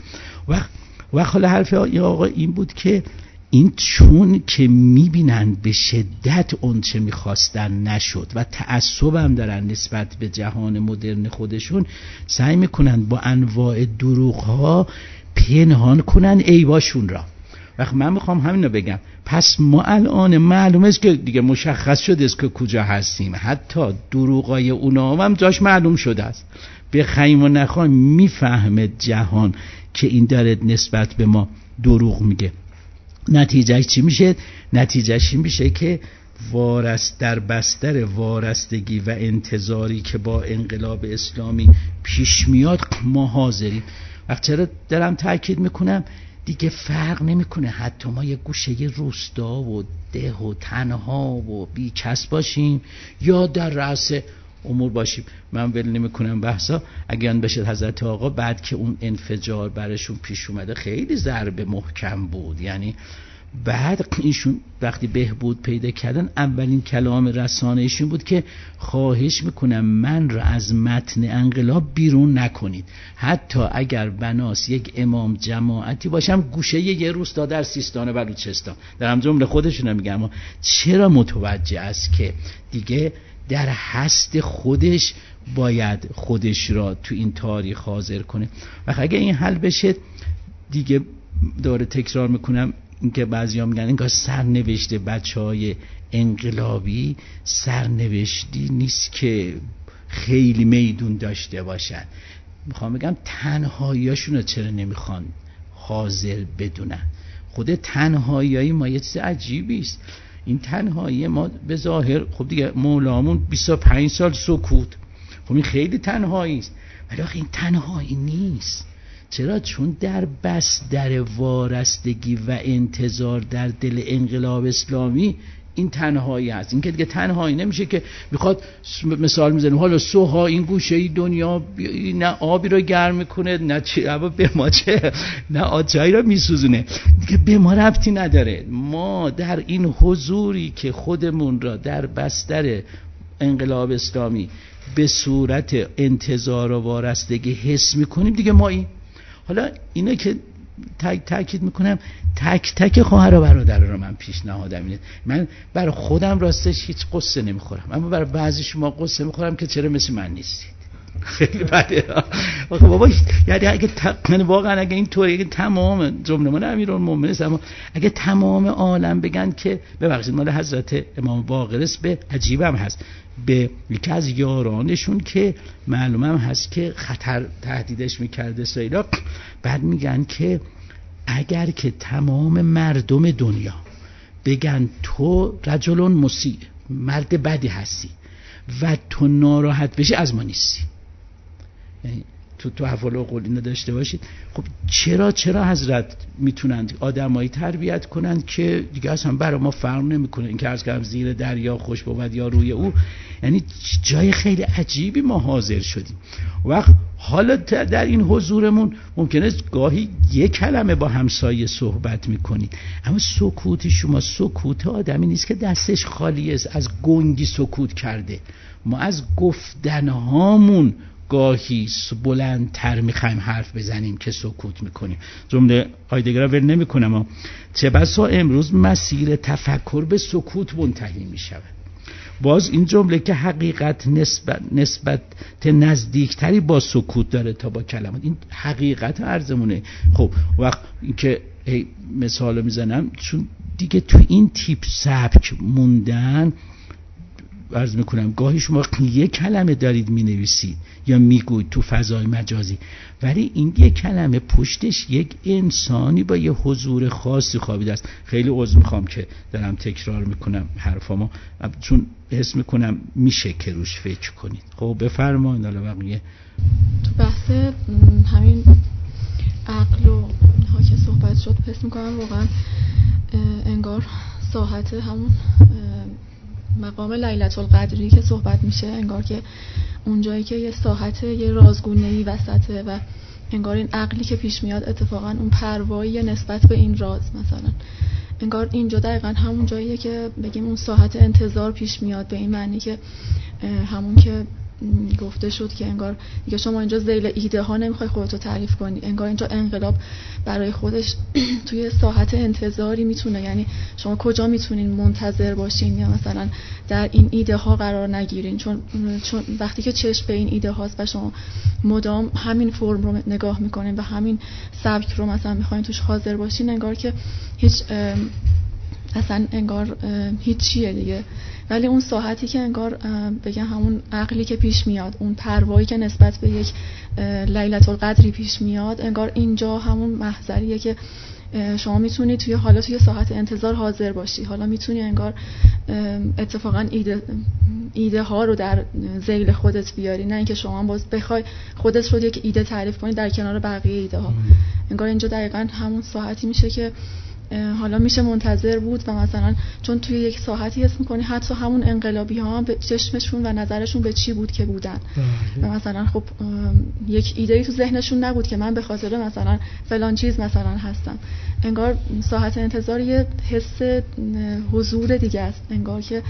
و حالا حرف آقا این بود که این چون که میبینن به شدت اون چه میخواستن نشد و تعصب هم دارن نسبت به جهان مدرن خودشون، سعی میکنن با انواع دروغ ها پنهان کنن عیباشون را. وقت من میخوام همین رو بگم، پس ما الان معلومه است که دیگه مشخص شده است که کجا هستیم، حتی دروغای اونا هم جاش معلوم شده است. بخوایم و نخوایم میفهمه جهان که این داره نسبت به ما دروغ میگه. نتیجهش چی میشه؟ نتیجهش این میشه که در بستر وارستگی و انتظاری که با انقلاب اسلامی پیش میاد ما حاضریم. وقت چرا دارم تاکید میکنم؟ دیگه فرق نمیکنه حتی ما یه گوشه روستا و ده و تنها و بی کس باشیم یا در رأس امور باشیم. من ول نمیکنم بحثا. اگه آن بشه حضرت آقا بعد که اون انفجار برشون پیش اومده خیلی ضربه محکم بود، یعنی بعد ایشون وقتی بهبود پیدا کردن اولین کلام رسانه‌ایشون بود که خواهش میکنم من را از متن انقلاب بیرون نکنید، حتی اگر بناس یک امام جماعتی باشم گوشه یه روستا در سیستان و بلوچستان. دارم جمله خودشون میگم. اما چرا متوجه است که دیگه در هست خودش باید خودش را تو این تاریخ حاضر کنه. و اگه این حل بشه دیگه دوره تکرار میکنم اینکه بعضیا میگن اینکه سرنوشت بچهای انقلابی سرنوشتی نیست که خیلی میدون داشته باشن. میخوام بگم تنهاییاشون رو چرا نمیخوان حاضر بدونن؟ خود تنهایی ما یه چیز عجیبی است. این تنهایی ما به ظاهر خب دیگه مولامون 25 سال سکوت، خب این خیلی تنهایی است، ولی آخه این تنهایی نیست. چرا؟ چون در بستر وارستگی و انتظار در دل انقلاب اسلامی این تنهایی هست. این که دیگه تنهایی نمیشه که میخواد مثال میزنیم حالا سوها این گوشه دنیا نه آبی رو گرم میکنه نه به ما چه نه آتشایی رو میسوزونه، دیگه به ما ربطی نداره. ما در این حضوری که خودمون را در بستر انقلاب اسلامی به صورت انتظار و وارستگی حس میکنیم دیگه ما این. حالا اینه که تاکید میکنم تک تک خواهر و برادر رو من پیشنهادم اینه. من برای خودم راستش هیچ قصه نمیخورم، اما برای بعضی شما قصه میخورم که چرا مثل من نیستید. خیلی بده بابا. یعنی اگه واقعا اگه این طوری اگه تمام جمله من امیرالمومنین است، اما اگه تمام عالم بگن که ببخشید مال حضرت امام باقر است، به عجیبم هست به یکی از یارانشون که معلومه هم هست که خطر تهدیدش میکرده اسرائیل، بعد میگن که اگر که تمام مردم دنیا بگن تو رجل مسیء، مرد بدی هستی و تو ناراحت بشی از ما نیستی، یعنی تو تحول عقول اینو داشته باشید. خب چرا حضرت میتونند آدمایی تربیت کنند که دیگه اصلا برای ما فرق نمیکنه این که عرض کردم زیر دریا خوش بود یا روی او. یعنی جای خیلی عجیبی ما حاضر شدیم. وقت حالا در این حضورمون ممکنه گاهی یک کلمه با همسایه صحبت میکنید، اما سکوت شما سکوت آدمی نیست که دستش خالی است، از گنگی سکوت کرده. ما از گفتنهامون گاهی بلندتر میخوایم حرف بزنیم که سکوت میکنیم. جمله هایدگر ول نمیکنم، چه بسا امروز مسیر تفکر به سکوت منتهی میشود. باز این جمله که حقیقت نسبت نزدیکتری با سکوت داره تا با کلمات، این حقیقت عرضمونه. خب وقت این که مثال میزنم چون دیگه تو این تیپ سبک موندن، عرض میکنم گاهی شما یک کلمه دارید مینویسید یا میگوید تو فضای مجازی، ولی این یک کلمه پشتش یک انسانی با یه حضور خاصی خوابیده است. خیلی عذر میخوام که دارم تکرار میکنم حرفامو، چون حس میکنم میشه که روش فکر کنید. خب بفرمایید. حالا بقیه تو بحث همین عقل و اینها که صحبت شد، حس میکنم واقعا انگار ساحت همون مقام لیلة القدری که صحبت میشه، انگار که اونجایی که یه ساحت یه رازگونه‌ای وسطه و انگار این عقلی که پیش میاد اتفاقا اون پروایی نسبت به این راز، مثلا انگار اینجا دقیقا همون جاییه که بگیم اون ساحت انتظار پیش میاد، به این معنی که همون که گفته شد که انگار دیگه شما اینجا ذیل ایده ها نمیخوای خودتو تعریف کنی، انگار اینجا انقلاب برای خودش توی ساحت انتظاری میتونه، یعنی شما کجا میتونین منتظر باشین یا مثلا در این ایده ها قرار نگیرین، چون وقتی که چشم به این ایده هاست و شما مدام همین فرم رو نگاه میکنین و همین سبک رو مثلا میخواین توش حاضر باشین، انگار که هیچ اصلا انگار هیچیه دیگه. ولی اون ساحتی که انگار بگم همون عقلی که پیش میاد، اون پروایی که نسبت به یک لیلة القدری پیش میاد، انگار اینجا همون محضریه که شما میتونی توی ساحت انتظار حاضر باشی. حالا میتونی انگار اتفاقا ایده ها رو در ذیل خودت بیاری، نه اینکه شما باز بخوای خودت رو یک ایده تعریف کنی در کنار بقیه ایده ها. انگار اینجا دقیقاً همون ساحتی میشه که حالا میشه منتظر بود و مثلا چون توی یک ساحتی اسم کنی حتی همون انقلابی ها به چشمشون و نظرشون به چی بود که بودن و مثلا خب یک ایده‌ای تو ذهنشون نبود که من به خاطر مثلا فلان چیز مثلا هستم. انگار ساحت انتظار یه حس حضور دیگه است، انگار که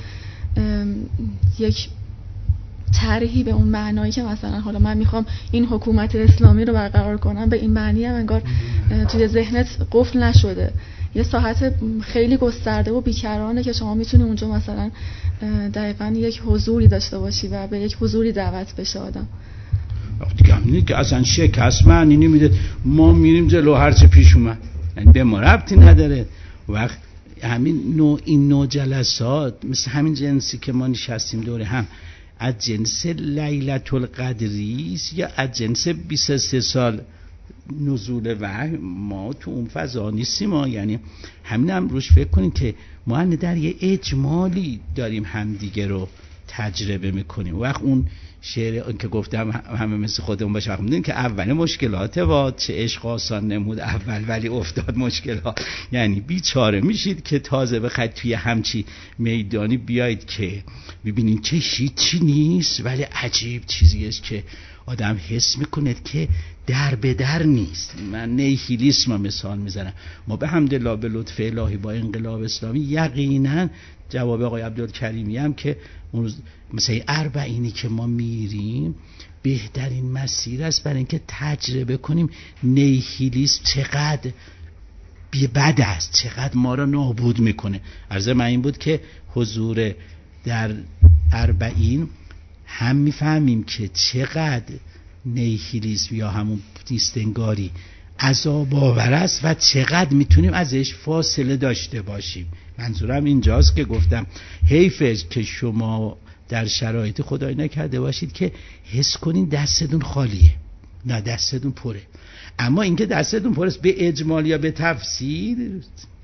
یک طرحی به اون معنایی که مثلا حالا من میخوام این حکومت اسلامی رو برقرار کنم، به این معنی هم انگار توی ذهنت قفل نشده، یه ساحت خیلی گسترده و بیکرانه که شما میتونی اونجا مثلا دقیقاً یک حضوری داشته باشی و به یک حضوری دعوت بشه آدم. دیگه همینه که اصلا شکست معنی نمیده، ما میریم جلو هرچه پیش اومد، یعنی به ما ربطی نداره. وقت همین این نوع جلسات مثل همین جنسی که ما نشستیم دوره هم از جنس لیلة القدری است یا از جنس 23 سال نزول وحی، ما تو اون فضا نیستیم. ما یعنی همین هم روش فکر کنیم که ما در یه اجمالی داریم همدیگه رو تجربه میکنیم. وقت اون شعر که گفتم همه مثل خودمون باشه، وقت میدونیم که اول مشکلاته با چه عشق آسان نمود اول ولی افتاد مشکلات، یعنی بیچاره میشید که تازه بخواید توی همچی میدانی بیاید که ببینید چه هیچی نیست ولی عجیب چیزیست که آدم حس میکنه که در به در نیست. من نیهیلیسم مثال میزنم. ما به حمدالله به لطف الهی با انقلاب اسلامی یقینا جواب آقای عبدالکریمی هم که اون روز مثلا اربعینی که ما میریم بهترین مسیر است برای اینکه تجربه کنیم نیهیلیسم چقدر بد است، چقدر ما را نابود میکنه. عرض من این بود که حضور در اربعین هم میفهمیم که چقدر نیهیلیسم یا همون نیستنگاری عذاب آور است و چقدر میتونیم ازش فاصله داشته باشیم. منظورم اینجاست که گفتم حیفه که شما در شرایط خدای نکرده باشید که حس کنین دستتون خالیه، نه دستتون پره. اما اینکه دستتون پره به اجمال یا به تفسیر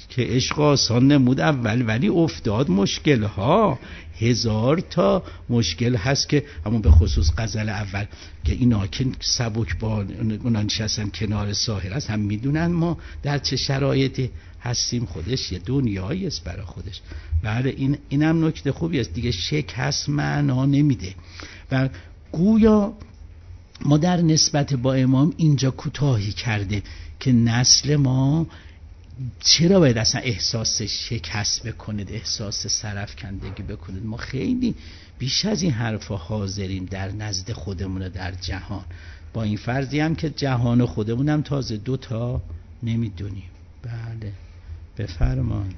که عشق آسان نمود اول ولی افتاد مشکل ها. 1000 تا مشکل هست که همون به خصوص غزل اول که اینا که سبک با اونا نشستن کنار ساحل هست، هم میدونن ما در چه شرایطی هستیم. خودش یه دنیایی است برای خودش. بله اینم نکته خوبی است دیگه. شکست معنا نمیده و گویا ما در نسبت با امام اینجا کوتاهی کرده که نسل ما چرا باید اصلا احساس شکست بکنید، احساس سرفکندگی بکنید. ما خیلی بیش از این حرفا حاضریم در نزد خودمون در جهان، با این فرضی هم که جهان خودمونم تازه 2 تا نمیدونیم. بله بفرمایید.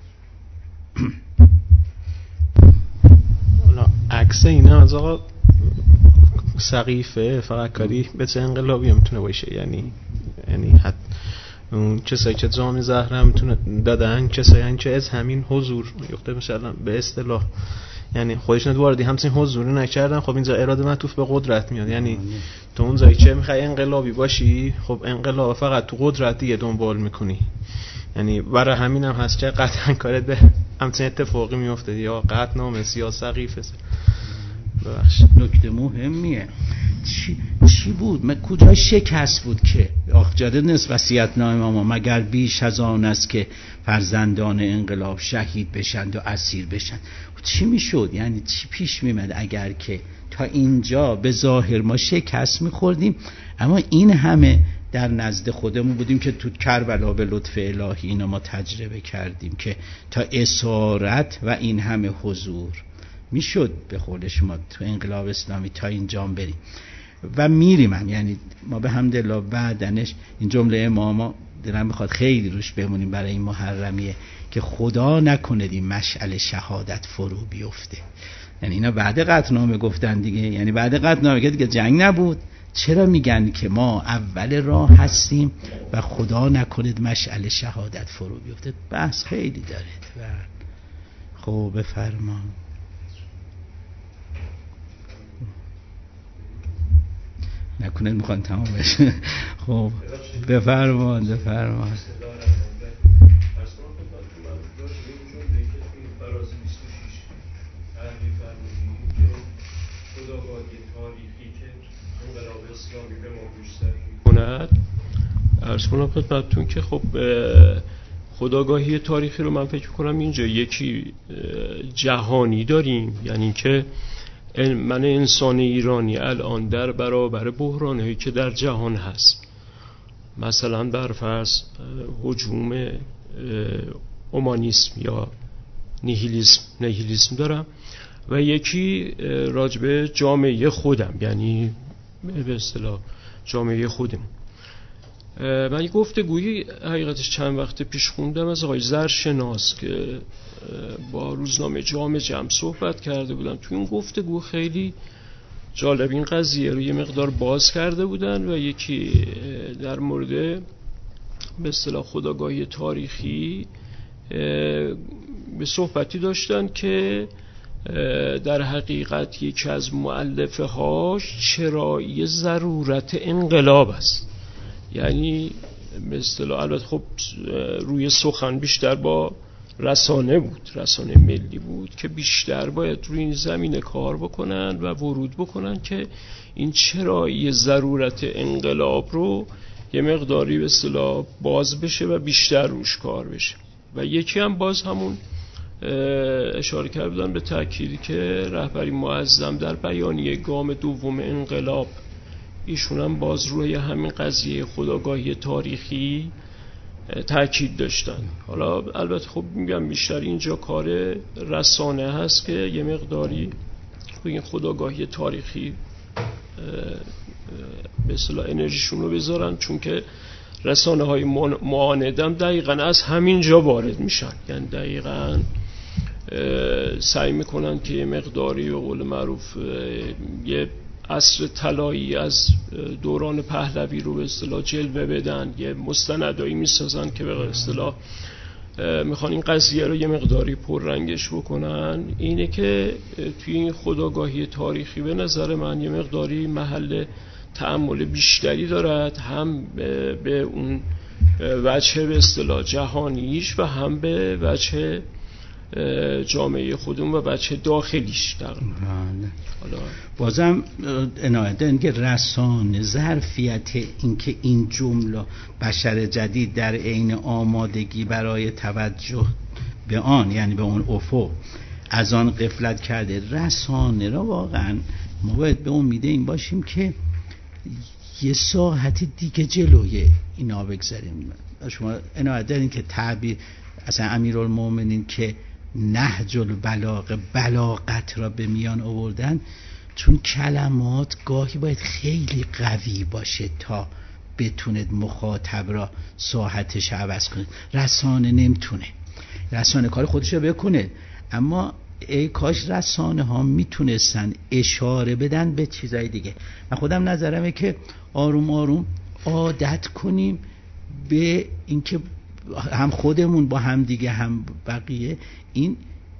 حالا عکس اینا از آقا سقیفه فقط کاری به چه انقلابی میتونه باشه، یعنی حتی اون کسایی که جام زهره میتونه دادن، کسایی که از همین حضور یخته مثلا به اصطلاح یعنی خودشون واردی همچین حضوری نکردن. خب اینجا اراده معطوف به قدرت میاد، یعنی تو اون جایی که میخوای انقلابی باشی خب انقلاب فقط تو قدرت دیگه دنبال میکنی. یعنی برای همین هم هست که قطعا کارت به همچین اتفاقی میفته، یا قطعنامه یا سقیفه. ببخش نکته مهمیه. چی بود؟ کجا شکست بود که آخجاده نصف وصیت‌نامه ما مگر بیش از آن است که فرزندان انقلاب شهید بشند و اسیر بشند؟ چی میشد؟ یعنی چی پیش میمد اگر که تا اینجا به ظاهر ما شکست میخوردیم اما این همه در نزد خودمون بودیم که تو کربلا به لطف الهی اینا ما تجربه کردیم که تا اسارت و این همه حضور میشد به قول شما تو انقلاب اسلامی تا اینجا بریم و میریم هم. یعنی ما به حمدالله بعدنش این جمله اماما دلم میخواد خیلی روش بمونیم برای این محرمیه که خدا نکنه این مشعل شهادت فرو بیفته. یعنی اینا بعد قطعنامه گفتن دیگه، یعنی بعد قطعنامه که دیگه جنگ نبود. چرا میگن که ما اول راه هستیم و خدا نکنه مشعل شهادت فرو بیفته؟ بحث خیلی داره. خب بفرما. نکنه میخوان تمام بشه. خب بفرمان. عرض کنم خدمتتون که خب خودآگاهی تاریخی رو من فکر کنم اینجا یکی جهانی داریم، یعنی که من انسان ایرانی الان در برابر بحران‌هایی که در جهان هست، مثلا بر فرض هجوم اومانیسم یا نیهیلیسم دارم، و یکی راجب جامعه خودم، یعنی به اصطلاح جامعه خودمون. من یک گفتگویی حقیقتش چند وقت پیش خوندم از آقای زرشناس که با روزنامه جامعه صحبت کرده بودن. تو این گفتگو خیلی جالب این قضیه رو یه مقدار باز کرده بودن و یکی در مورد به اصطلاح خودآگاهی تاریخی به صحبتی داشتن که در حقیقت یکی از مؤلفه هاش چرایی ضرورت انقلاب است. یعنی به اصطلاح البته خب روی سخن بیشتر با رسانه بود، رسانه ملی بود که بیشتر باید روی این زمینه کار بکنن و ورود بکنن که این چرایی ضرورت انقلاب رو یه مقداری به اصطلاح باز بشه و بیشتر روش کار بشه. و یکی هم باز همون اشاره کردن به تأکیدی که رهبری معظم در بیانیه گام دوم انقلاب، ایشون هم باز روی همین قضیه خودآگاهی تاریخی تأکید داشتن. حالا البته خب میگم بیشتر اینجا کار رسانه هست که یه مقداری روی این خودآگاهی تاریخی به اصطلاح انرژیشون رو بذارن، چون که رسانه های معاندم دقیقاً از همین جا وارد میشن، یعنی دقیقاً سعی میکنن که یه مقداری به قول معروف یه عصر طلایی از دوران پهلوی رو به اصطلاح جلوه بدن، یه مستندایی میسازن که به اصطلاح میخوان این قضیه رو یه مقداری پررنگش بکنن. اینه که توی این خودآگاهی تاریخی به نظر من یه مقداری محل تأمل بیشتری دارد، هم به اون وجه به اصطلاح جهانیش و هم به وجه جامعه خودمون و وجه داخلیش در حالا بازم عنایت دارین که رسانه ظرفیت اینکه این جمله بشر جدید در عین آمادگی برای توجه به آن، یعنی به اون افق، از آن غفلت کرده. رسانه را واقعا ما باید به امید این باشیم که یه ساعت دیگه جلوی اینا بگذاریم. شما عنایت دارین که تعبیر اصلا امیرالمومنین که نهج البلاغه، بلاغت را به میان آوردن، چون کلمات گاهی باید خیلی قوی باشه تا بتوند مخاطب را ساحتش عوض کنه. رسانه نمیتونه، رسانه کار خودش رو بکنه، اما ای کاش رسانه ها میتونستن اشاره بدن به چیزای دیگه. من خودم نظرمه که آروم آروم عادت کنیم به اینکه هم خودمون با هم دیگه هم بقیه این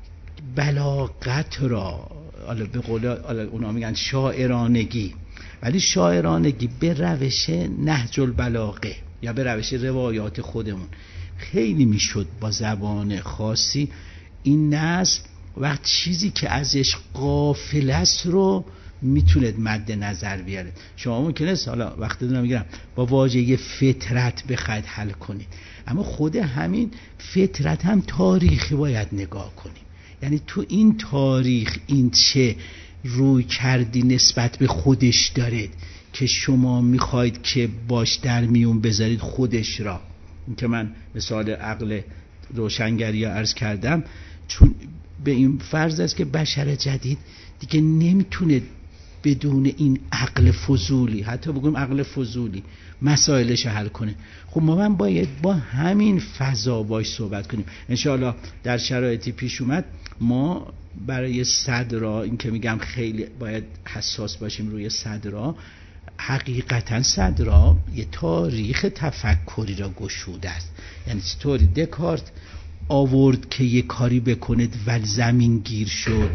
بلاغت را، حالا به قول اونا میگن شاعرانگی، ولی شاعرانگی به روش نهج البلاغه یا به روش روایات خودمون خیلی میشد با زبان خاصی این نسل وقت چیزی که ازش غافل است رو میتونید مد نظر بیاره. شما ممکنه حالا وقتی دارم میگم با واژه فطرت بخواید حل کنید، اما خود همین فطرت هم تاریخی باید نگاه کنیم. یعنی تو این تاریخ این چه روی کردی نسبت به خودش دارید که شما میخواید که باش در میون بذارید خودش را. این که من مثال عقل روشنگری عرض کردم، چون به این فرض است که بشر جدید دیگه نمیتونه بدون این عقل فضولی، حتی بگم عقل فضولی، مسائلش حل کنه. خب ما باید با همین فضا باش صحبت کنیم. انشاءالله در شرایطی پیش اومد ما برای صدرا، این که میگم خیلی باید حساس باشیم روی صدرا، حقیقتا صدرا یه تاریخ تفکری را گشوده است. یعنی چطوری دکارت آورد که یه کاری بکنه ولی زمین گیر شد،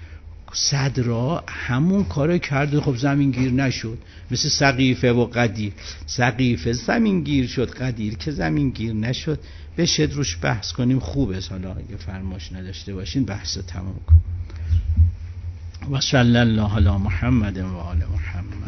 صدرا همون کارو کرده، خب زمین گیر نشد. مثل سقیفه و قدیر، سقیفه زمین گیر شد، قدیر که زمین گیر نشد. بشه روش بحث کنیم خوبه، حالا اگه فرماش نداشته باشین بحث رو تمام کنیم. و صلی الله علی محمد و آل محمد.